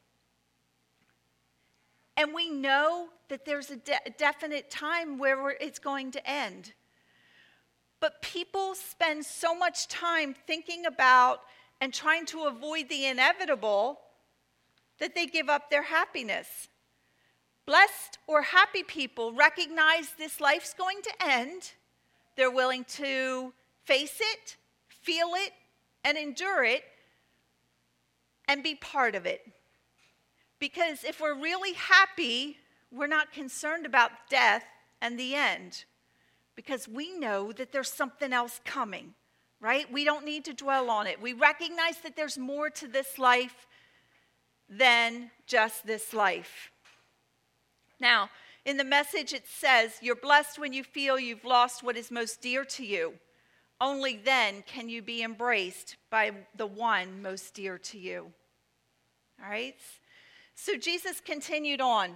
Speaker 11: And we know that there's a definite time where it's going to end. But people spend so much time thinking about and trying to avoid the inevitable that they give up their happiness. Blessed or happy people recognize this life's going to end. They're willing to face it, feel it, and endure it, and be part of it. Because if we're really happy, we're not concerned about death and the end. Because we know that there's something else coming, right? We don't need to dwell on it. We recognize that there's more to this life than just this life. Now, in the Message it says, you're blessed when you feel you've lost what is most dear to you. Only then can you be embraced by the one most dear to you. All right? So Jesus continued on.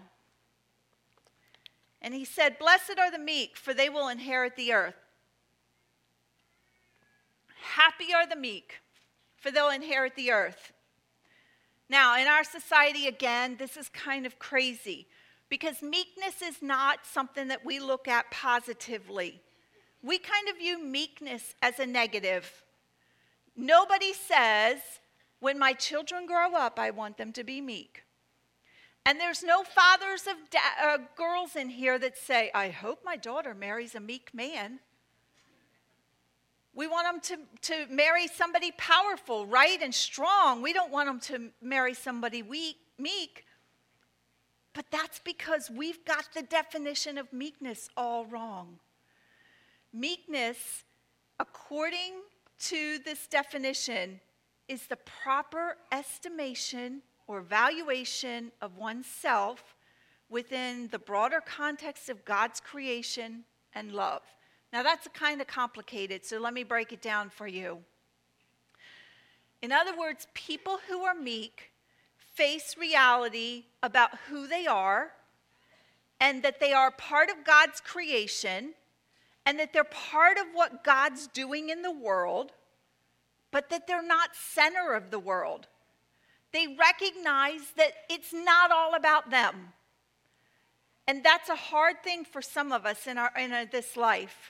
Speaker 11: And he said, blessed are the meek, for they will inherit the earth. Happy are the meek, for they'll inherit the earth. Now, in our society, again, this is kind of crazy, because meekness is not something that we look at positively. We kind of view meekness as a negative. Nobody says, when my children grow up, I want them to be meek. And there's no fathers of girls in here that say, I hope my daughter marries a meek man. We want them to marry somebody powerful, right, and strong. We don't want them to marry somebody meek. But that's because we've got the definition of meekness all wrong. Meekness, according to this definition, is the proper estimation or valuation of oneself within the broader context of God's creation and love. Now that's kind of complicated, so let me break it down for you. In other words, people who are meek face reality about who they are and that they are part of God's creation and that they're part of what God's doing in the world, but that they're not center of the world. They recognize that it's not all about them. And that's a hard thing for some of us in this life.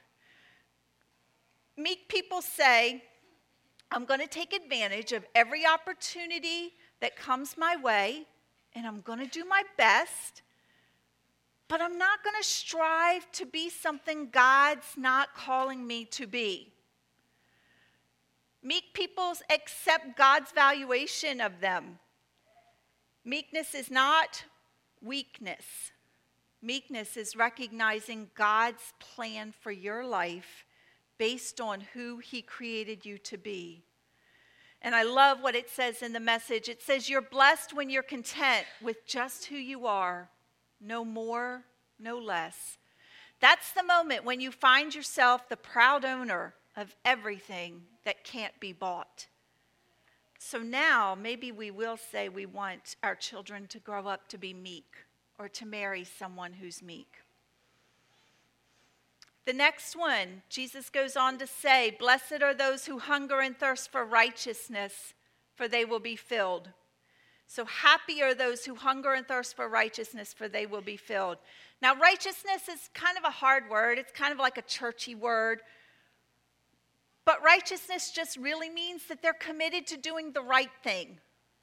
Speaker 11: Meek people say, I'm going to take advantage of every opportunity that comes my way, and I'm going to do my best, but I'm not going to strive to be something God's not calling me to be. Meek people accept God's valuation of them. Meekness is not weakness. Meekness is recognizing God's plan for your life based on who he created you to be. And I love what it says in the Message. It says, you're blessed when you're content with just who you are, no more, no less. That's the moment when you find yourself the proud owner of everything that can't be bought. So now maybe we will say we want our children to grow up to be meek or to marry someone who's meek. The next one, Jesus goes on to say, blessed are those who hunger and thirst for righteousness, for they will be filled. So happy are those who hunger and thirst for righteousness, for they will be filled. Now, righteousness is kind of a hard word. It's kind of like a churchy word. But righteousness just really means that they're committed to doing the right thing.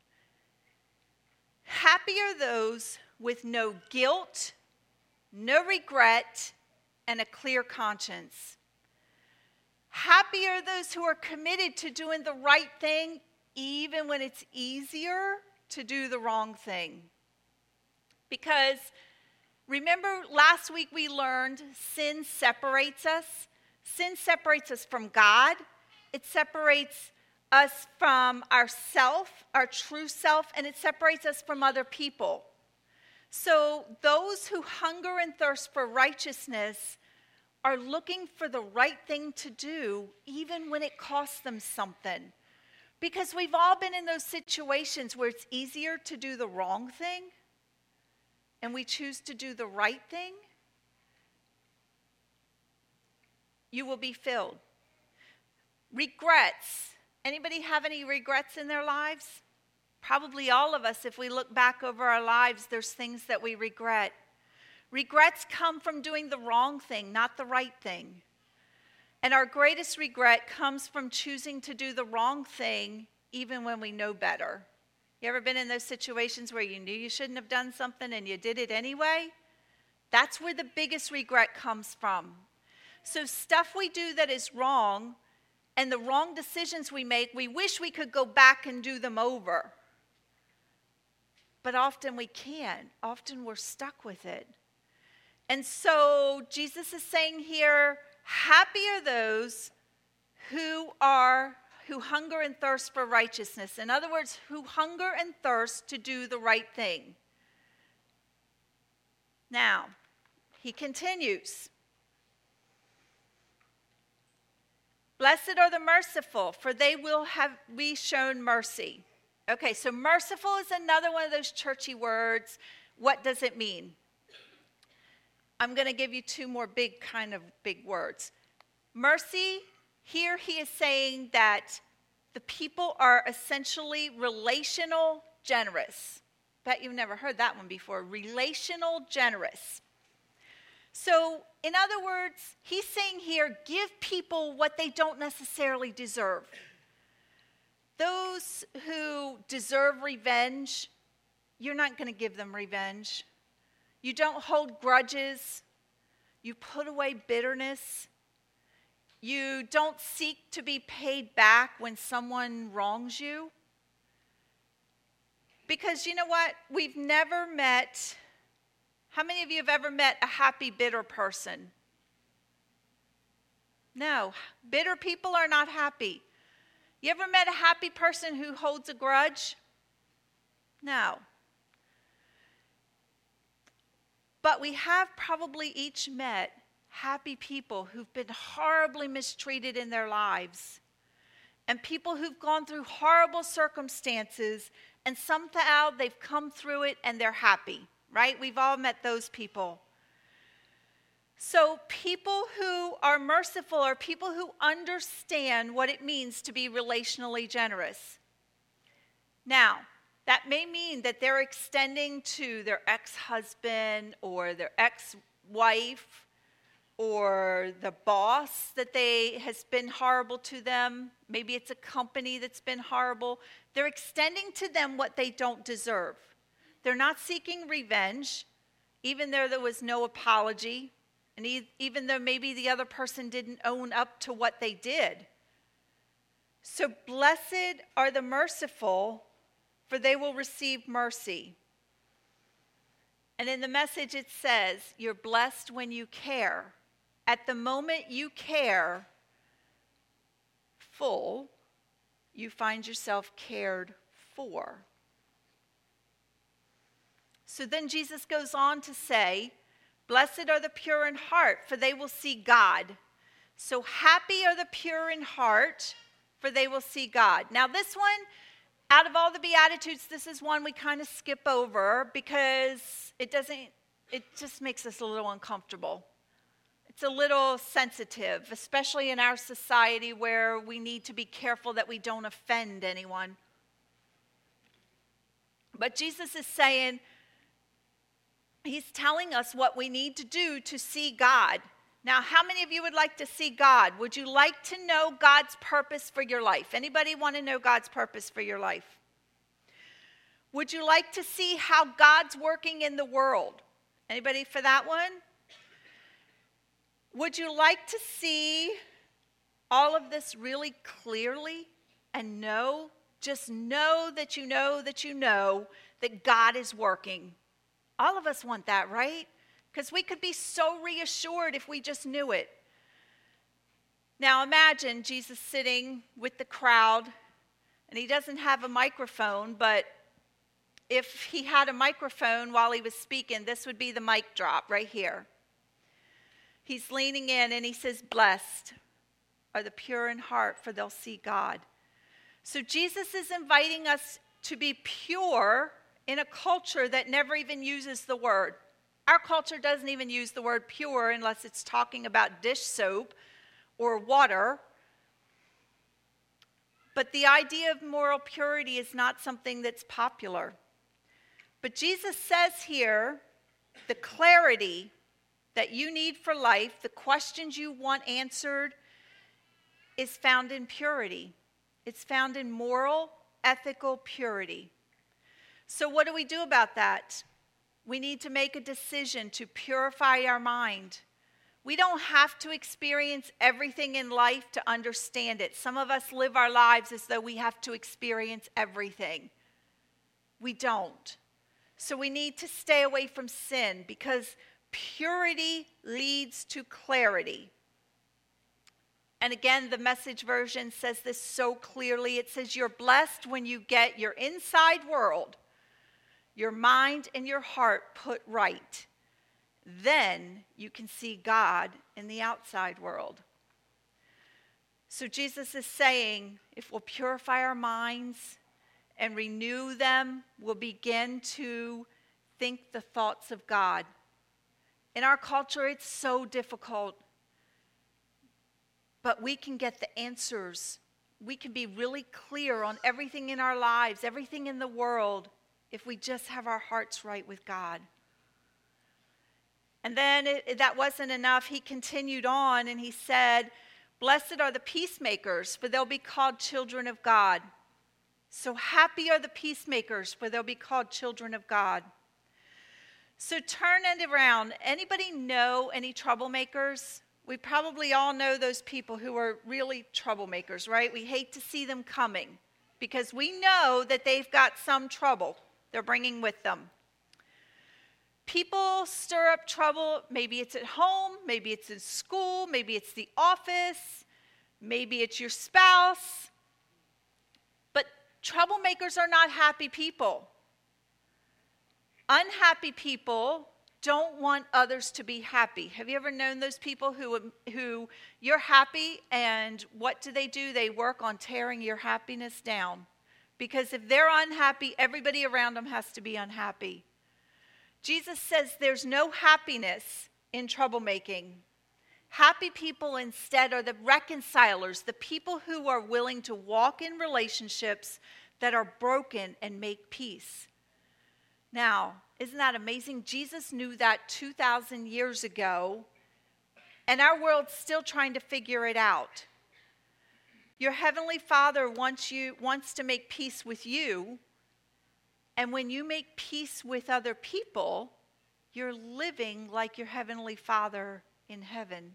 Speaker 11: Happy are those with no guilt, no regret, and a clear conscience. Happy are those who are committed to doing the right thing, even when it's easier to do the wrong thing. Because remember last week we learned sin separates us. Sin separates us from God. It separates us from ourself, our true self, and it separates us from other people. So those who hunger and thirst for righteousness are looking for the right thing to do, even when it costs them something. Because we've all been in those situations where it's easier to do the wrong thing, and we choose to do the right thing. You will be filled. Regrets. Anybody have any regrets in their lives? Probably all of us, if we look back over our lives, there's things that we regret. Regrets come from doing the wrong thing, not the right thing. And our greatest regret comes from choosing to do the wrong thing even when we know better. You ever been in those situations where you knew you shouldn't have done something and you did it anyway? That's where the biggest regret comes from. So stuff we do that is wrong and the wrong decisions we make, we wish we could go back and do them over. But often we can't. Often we're stuck with it. And so Jesus is saying here, happy are those who hunger and thirst for righteousness. In other words, who hunger and thirst to do the right thing. Now, he continues. Blessed are the merciful, for they will be shown mercy. Okay, so merciful is another one of those churchy words. What does it mean? I'm going to give you two more big words. Mercy, here he is saying that the people are essentially relational generous. Bet you've never heard that one before. Relational generous. So, in other words, he's saying here, give people what they don't necessarily deserve. Those who deserve revenge, you're not going to give them revenge. You don't hold grudges. You put away bitterness. You don't seek to be paid back when someone wrongs you. Because you know what? We've never met. How many of you have ever met a happy, bitter person? No. Bitter people are not happy. You ever met a happy person who holds a grudge? No. But we have probably each met happy people who've been horribly mistreated in their lives, and people who've gone through horrible circumstances, and somehow they've come through it and they're happy, right? We've all met those people. So people who are merciful are people who understand what it means to be relationally generous. Now, That may mean that they're extending to their ex-husband or their ex-wife or the boss that has been horrible to them. Maybe it's a company that's been horrible. They're extending to them what they don't deserve. They're not seeking revenge, even though there was no apology, and even though maybe the other person didn't own up to what they did. So blessed are the merciful, for they will receive mercy. And in the Message it says, you're blessed when you care. At the moment you care full, you find yourself cared for. So then Jesus goes on to say, blessed are the pure in heart, for they will see God. So happy are the pure in heart, for they will see God. Now this one, out of all the Beatitudes, this is one we kind of skip over because it just makes us a little uncomfortable. It's a little sensitive, especially in our society where we need to be careful that we don't offend anyone. But Jesus is saying, he's telling us what we need to do to see God. Now, how many of you would like to see God? Would you like to know God's purpose for your life? Anybody want to know God's purpose for your life? Would you like to see how God's working in the world? Anybody for that one? Would you like to see all of this really clearly and just know that you know that you know that God is working? All of us want that, right? Because we could be so reassured if we just knew it. Now imagine Jesus sitting with the crowd, and he doesn't have a microphone, but if he had a microphone while he was speaking, this would be the mic drop right here. He's leaning in and he says, blessed are the pure in heart, for they'll see God. So Jesus is inviting us to be pure in a culture that never even uses the word. Our culture doesn't even use the word pure unless it's talking about dish soap or water. But the idea of moral purity is not something that's popular. But Jesus says here, the clarity that you need for life, the questions you want answered, is found in purity. It's found in moral, ethical purity. So what do we do about that? We need to make a decision to purify our mind. We don't have to experience everything in life to understand it. Some of us live our lives as though we have to experience everything. We don't. So we need to stay away from sin because purity leads to clarity. And again, the Message version says this so clearly. It says, you're blessed when you get your inside world, your mind and your heart put right. Then you can see God in the outside world. So Jesus is saying, if we'll purify our minds and renew them, we'll begin to think the thoughts of God. In our culture, it's so difficult. But we can get the answers. We can be really clear on everything in our lives, everything in the world, if we just have our hearts right with God. And then that wasn't enough. He continued on and he said, blessed are the peacemakers, for they'll be called children of God. So happy are the peacemakers, for they'll be called children of God. So turn it around. Anybody know any troublemakers? We probably all know those people who are really troublemakers, right? We hate to see them coming because we know that they've got some trouble they're bringing with them. People stir up trouble. Maybe it's at home, maybe it's in school, maybe it's the office, maybe it's your spouse. But troublemakers are not happy people. Unhappy people don't want others to be happy. Have you ever known those people who you're happy and what do? They work on tearing your happiness down. Because if they're unhappy, everybody around them has to be unhappy. Jesus says there's no happiness in troublemaking. Happy people instead are the reconcilers, the people who are willing to walk in relationships that are broken and make peace. Now, isn't that amazing? Jesus knew that 2,000 years ago, and our world's still trying to figure it out. Your Heavenly Father wants to make peace with you, and when you make peace with other people, you're living like your Heavenly Father in heaven.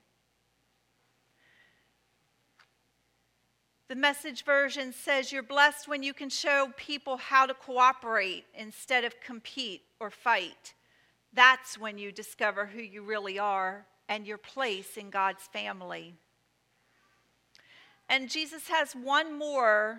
Speaker 11: The Message version says you're blessed when you can show people how to cooperate instead of compete or fight. That's when you discover who you really are and your place in God's family. And Jesus has one more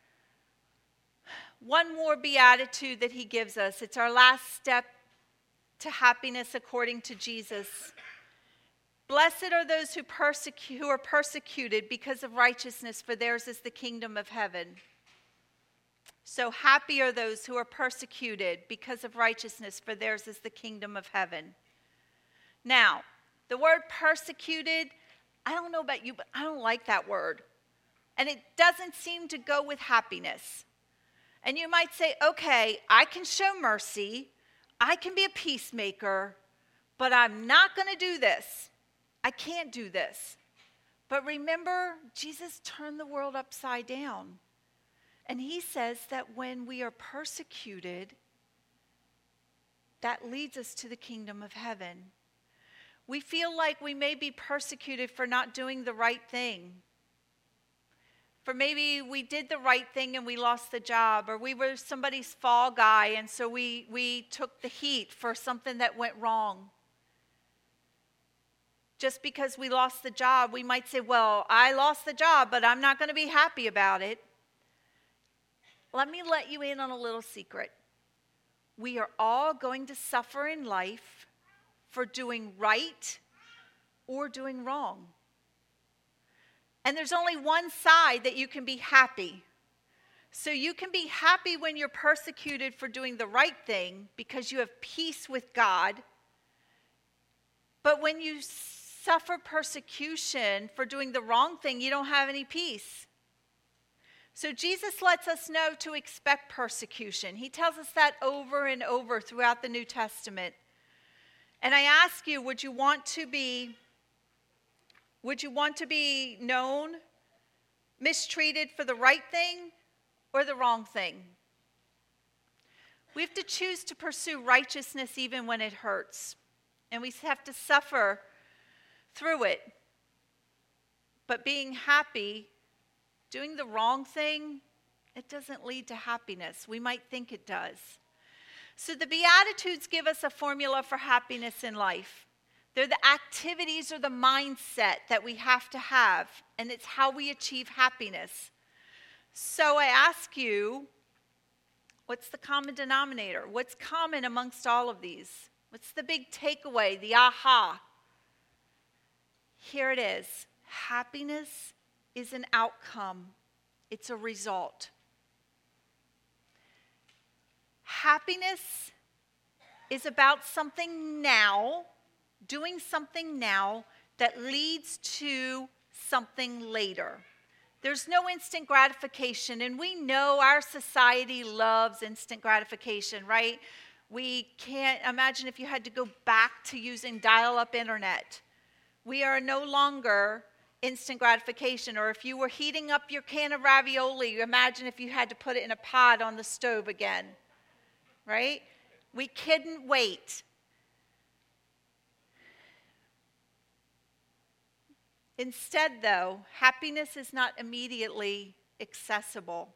Speaker 11: beatitude that he gives us. It's our last step to happiness according to Jesus. Blessed are those who are persecuted because of righteousness, for theirs is the kingdom of heaven. So happy are those who are persecuted because of righteousness, for theirs is the kingdom of heaven. Now, the word persecuted, I don't know about you, but I don't like that word. And it doesn't seem to go with happiness. And you might say, okay, I can show mercy, I can be a peacemaker, but I'm not going to do this. I can't do this. But remember, Jesus turned the world upside down. And he says that when we are persecuted, that leads us to the kingdom of heaven. We feel like we may be persecuted for not doing the right thing. For maybe we did the right thing and we lost the job, or we were somebody's fall guy and so we took the heat for something that went wrong. Just because we lost the job, we might say, well, I lost the job, but I'm not going to be happy about it. Let me let you in on a little secret. We are all going to suffer in life for doing right or doing wrong. And there's only one side that you can be happy. So you can be happy when you're persecuted for doing the right thing because you have peace with God. But when you suffer persecution for doing the wrong thing, you don't have any peace. So Jesus lets us know to expect persecution. He tells us that over and over throughout the New Testament. And I ask you, would you want to be known, mistreated for the right thing or the wrong thing? We have to choose to pursue righteousness even when it hurts. And we have to suffer through it. But being happy, doing the wrong thing, it doesn't lead to happiness. We might think it does. So the Beatitudes give us a formula for happiness in life. They're the activities or the mindset that we have to have, and it's how we achieve happiness. So I ask you, what's the common denominator? What's common amongst all of these? What's the big takeaway, the aha? Here it is. Happiness is an outcome. It's a result. Happiness is about something now, doing something now that leads to something later. There's no instant gratification, and we know our society loves instant gratification, right? We can't imagine if you had to go back to using dial-up internet. We are no longer instant gratification. Or if you were heating up your can of ravioli, imagine if you had to put it in a pot on the stove again, right? We couldn't wait. Instead, though, happiness is not immediately accessible.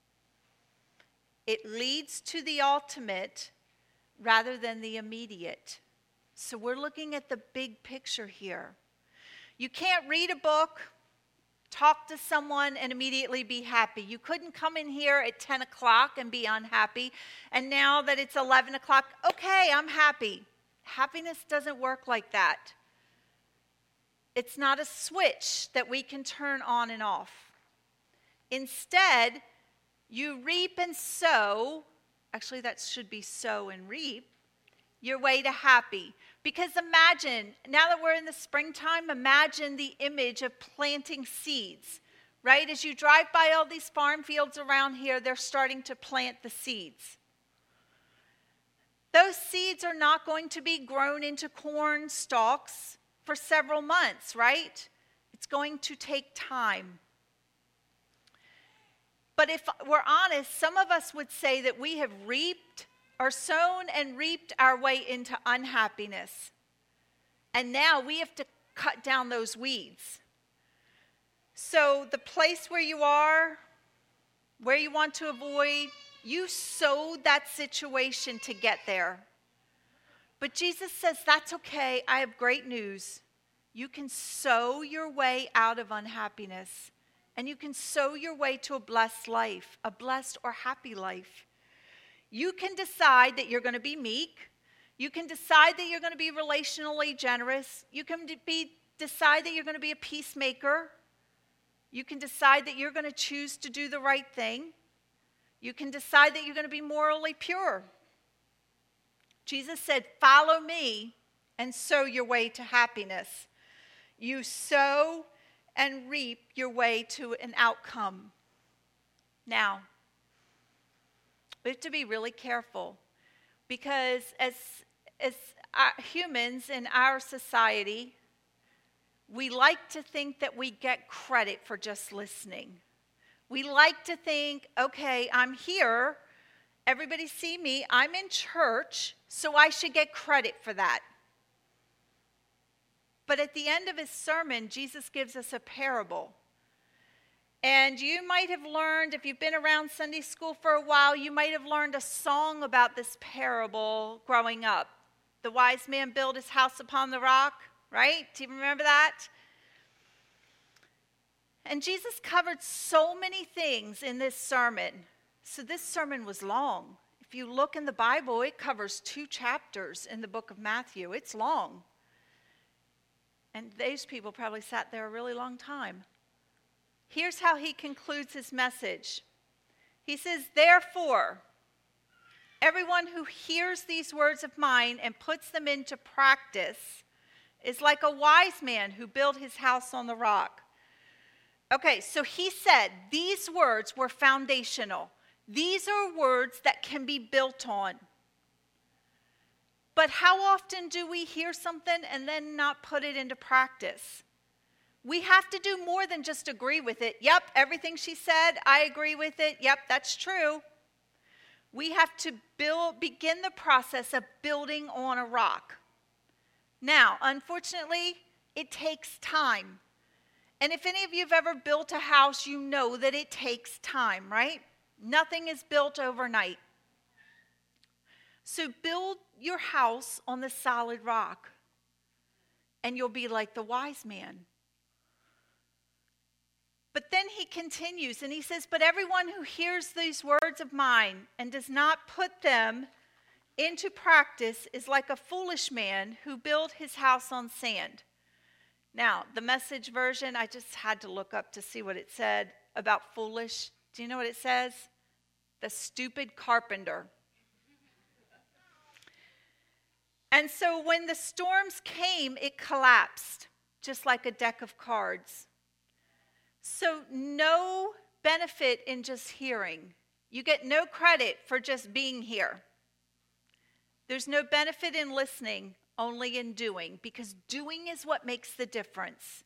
Speaker 11: It leads to the ultimate rather than the immediate. So we're looking at the big picture here. You can't read a book, talk to someone, and immediately be happy. You couldn't come in here at 10 o'clock and be unhappy, and now that it's 11 o'clock, okay, I'm happy. Happiness doesn't work like that. It's not a switch that we can turn on and off. Instead, you reap and sow, actually that should be sow and reap, your way to happy. Because imagine, now that we're in the springtime, imagine the image of planting seeds, right? As you drive by all these farm fields around here, they're starting to plant the seeds. Those seeds are not going to be grown into corn stalks for several months, right? It's going to take time. But if we're honest, some of us would say that we have reaped or sown and reaped our way into unhappiness. And now we have to cut down those weeds. So the place where you are, where you want to avoid, you sowed that situation to get there. But Jesus says, that's okay. I have great news. You can sow your way out of unhappiness. And you can sow your way to a blessed life, a blessed or happy life. You can decide that you're going to be meek. You can decide that you're going to be relationally generous. You can decide that you're going to be a peacemaker. You can decide that you're going to choose to do the right thing. You can decide that you're going to be morally pure. Jesus said, follow me and sow your way to happiness. You sow and reap your way to an outcome. Now, we have to be really careful because as humans in our society, we like to think that we get credit for just listening. We like to think, okay, I'm here, everybody see me, I'm in church, so I should get credit for that. But at the end of his sermon, Jesus gives us a parable. And you might have learned, if you've been around Sunday school for a while, you might have learned a song about this parable growing up. The wise man built his house upon the rock, right? Do you remember that? And Jesus covered so many things in this sermon. So this sermon was long. If you look in the Bible, it covers 2 chapters in the book of Matthew. It's long. And those people probably sat there a really long time. Here's how he concludes his message. He says, therefore, everyone who hears these words of mine and puts them into practice is like a wise man who built his house on the rock. Okay, so he said these words were foundational. These are words that can be built on. But how often do we hear something and then not put it into practice? We have to do more than just agree with it. Yep, everything she said, I agree with it. Yep, that's true. We have to begin the process of building on a rock. Now, unfortunately, it takes time. And if any of you have ever built a house, you know that it takes time, right? Nothing is built overnight. So build your house on the solid rock, and you'll be like the wise man. But then he continues, and he says, but everyone who hears these words of mine and does not put them into practice is like a foolish man who built his house on sand. Now, the Message version, I just had to look up to see what it said about foolish. Do you know what it says? The stupid carpenter. And so when the storms came, it collapsed, just like a deck of cards. So no benefit in just hearing. You get no credit for just being here. There's no benefit in listening, only in doing, because doing is what makes the difference.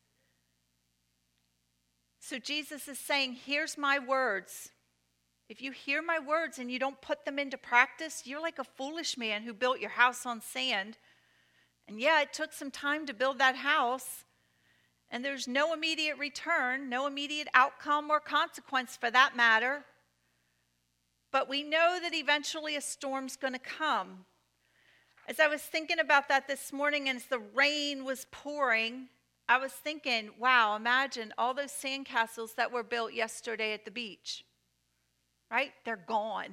Speaker 11: So Jesus is saying, here's my words. If you hear my words and you don't put them into practice, you're like a foolish man who built your house on sand. And yeah, it took some time to build that house. And there's no immediate return, no immediate outcome or consequence for that matter. But we know that eventually a storm's going to come. As I was thinking about that this morning and as the rain was pouring, I was thinking, wow, imagine all those sandcastles that were built yesterday at the beach. Right? They're gone.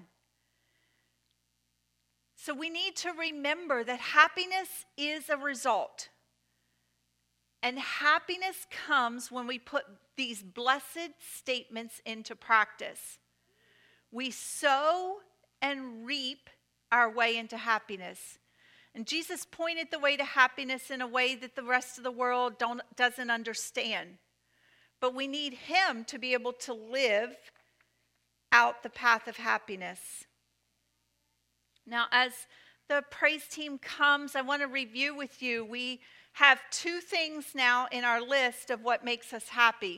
Speaker 11: So we need to remember that happiness is a result. And happiness comes when we put these blessed statements into practice. We sow and reap our way into happiness. And Jesus pointed the way to happiness in a way that the rest of the world doesn't understand. but we need him to be able to live out the path of happiness. Now, as the praise team comes, I want to review with you. We have 2 things now in our list of what makes us happy.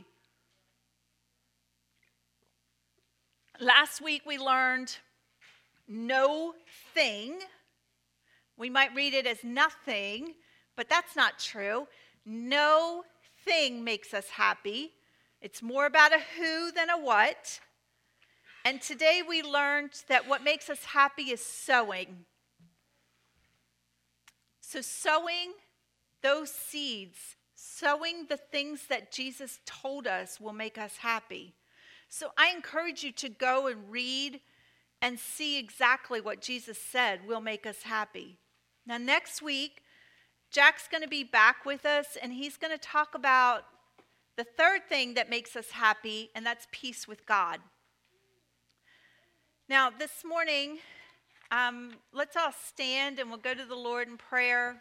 Speaker 11: Last week we learned no thing. We might read it as nothing, but that's not true. No thing makes us happy. It's more about a who than a what. And today we learned that what makes us happy is sowing. So sowing those seeds, sowing the things that Jesus told us will make us happy. So I encourage you to go and read and see exactly what Jesus said will make us happy. Now next week, Jack's going to be back with us, and he's going to talk about the 3rd thing that makes us happy, and that's peace with God. Now this morning, let's all stand and we'll go to the Lord in prayer.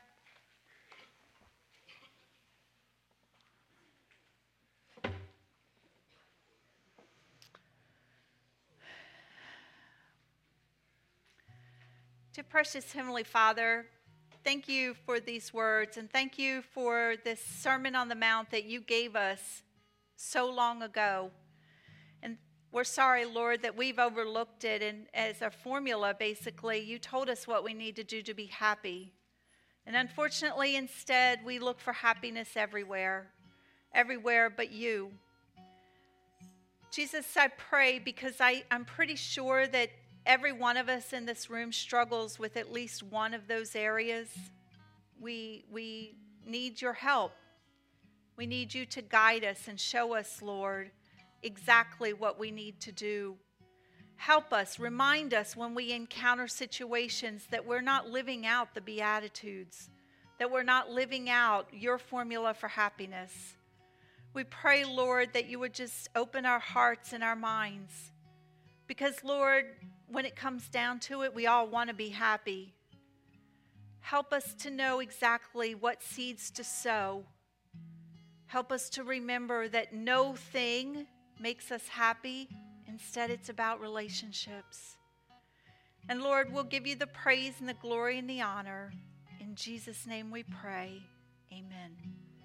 Speaker 11: Dear precious Heavenly Father, thank you for these words, and thank you for this Sermon on the Mount that you gave us so long ago. And we're sorry, Lord, that we've overlooked it, and as a formula, basically, you told us what we need to do to be happy. And unfortunately, instead, we look for happiness everywhere but you. Jesus, I pray, because I'm pretty sure that every one of us in this room struggles with at least one of those areas. We need your help. We need you to guide us and show us, Lord, exactly what we need to do. Help us, remind us when we encounter situations that we're not living out the Beatitudes, that we're not living out your formula for happiness. We pray, Lord, that you would just open our hearts and our minds. Because, Lord, when it comes down to it, we all want to be happy. Help us to know exactly what seeds to sow. Help us to remember that no thing makes us happy. Instead, it's about relationships. And Lord, we'll give you the praise and the glory and the honor. In Jesus' name we pray. Amen.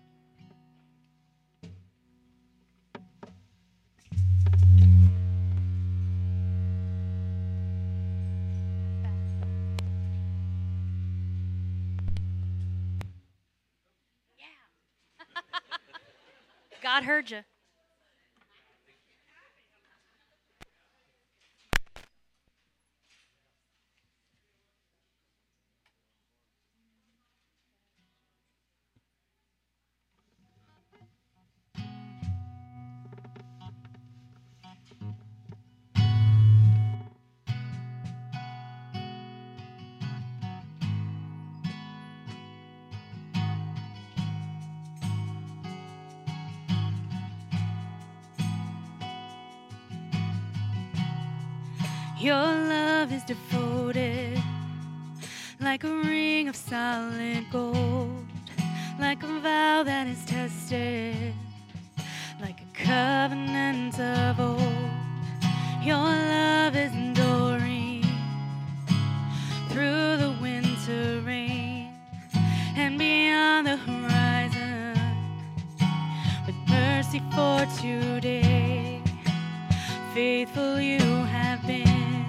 Speaker 4: God heard you.
Speaker 1: Your love is devoted, like a ring of solid gold, like a vow that is tested, like a covenant of old. Your love is enduring through the winter rain and beyond the horizon, with mercy for today. Faithful you have been,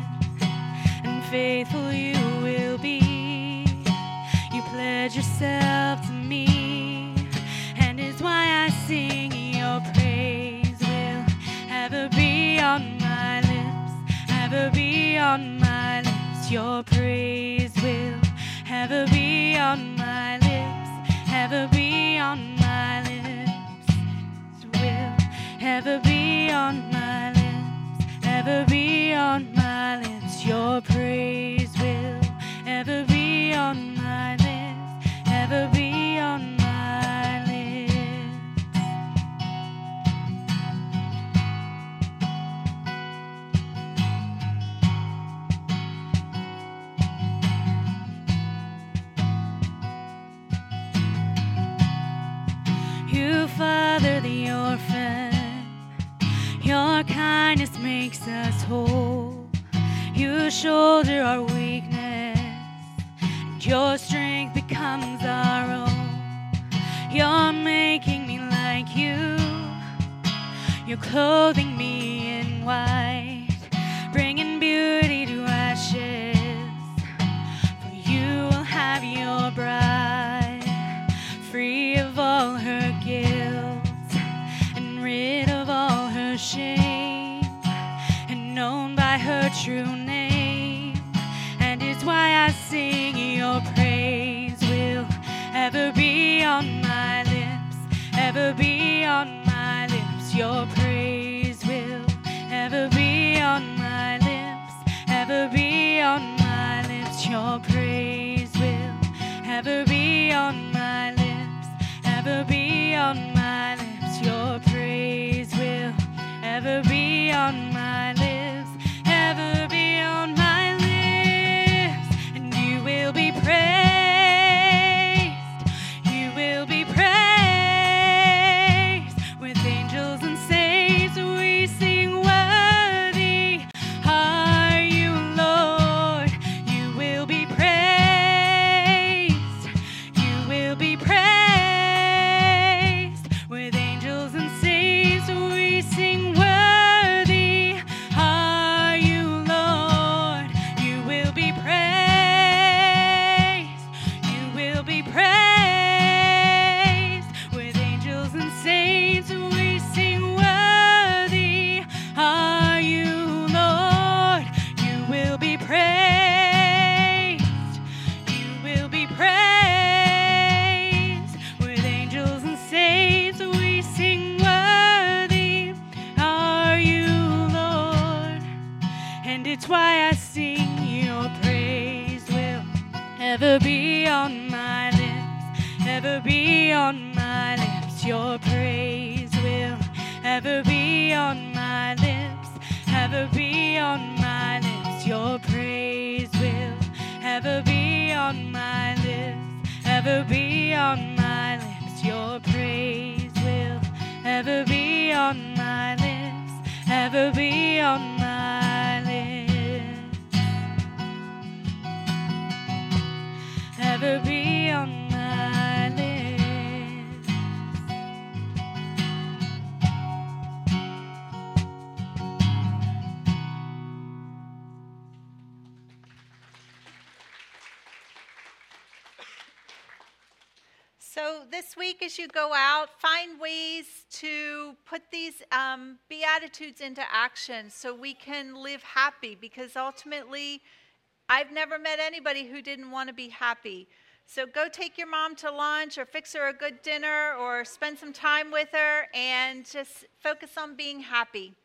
Speaker 1: and faithful you will be. You pledge yourself to me, and is why I sing. Your praise will ever be on my lips, ever be on my lips. Your praise will ever be on my lips, ever be on my lips. Will ever be on my lips, ever be on my lips. Your praise will ever be on my lips, ever be on my lips. You father the orphan,
Speaker 4: kindness makes us whole. You shoulder our weakness, and your strength becomes our own. You're making me like you. You're clothing me in white, bringing beauty to ashes. For you will have your bride, free of all her guilt, and rid of all her shame, and known by her true name. And it's why I sing your praise will ever be on my lips, ever be on my lips. Your praise will ever be on my lips, ever be on my lips. Your praise will ever be on my lips, ever be on my lips. Your praise will ever be on my lips, ever be on my lips. And you will be praised. You will be praised. With angels and saints we sing, worthy are you, Lord. You will be praised. You will be praised. With angels and saints we sing, worthy are you, Lord. You will be praised. You will be praised. With angels and saints we sing, worthy are you, Lord. You will be praised. You will be praised. With angels and saints we sing, worthy are you, Lord. And it's why I sing your praise will ever be on my lips, ever be on my lips. Your praise will ever be on my lips, ever be on my lips. Your praise will ever be on my lips, ever be on my lips. Your praise will ever be on my lips, ever be on my lips, ever be on my lips.
Speaker 11: So this week, as you go out, find ways to put these Beatitudes into action so we can live happy, because ultimately, I've never met anybody who didn't want to be happy. So go take your mom to lunch or fix her a good dinner or spend some time with her and just focus on being happy.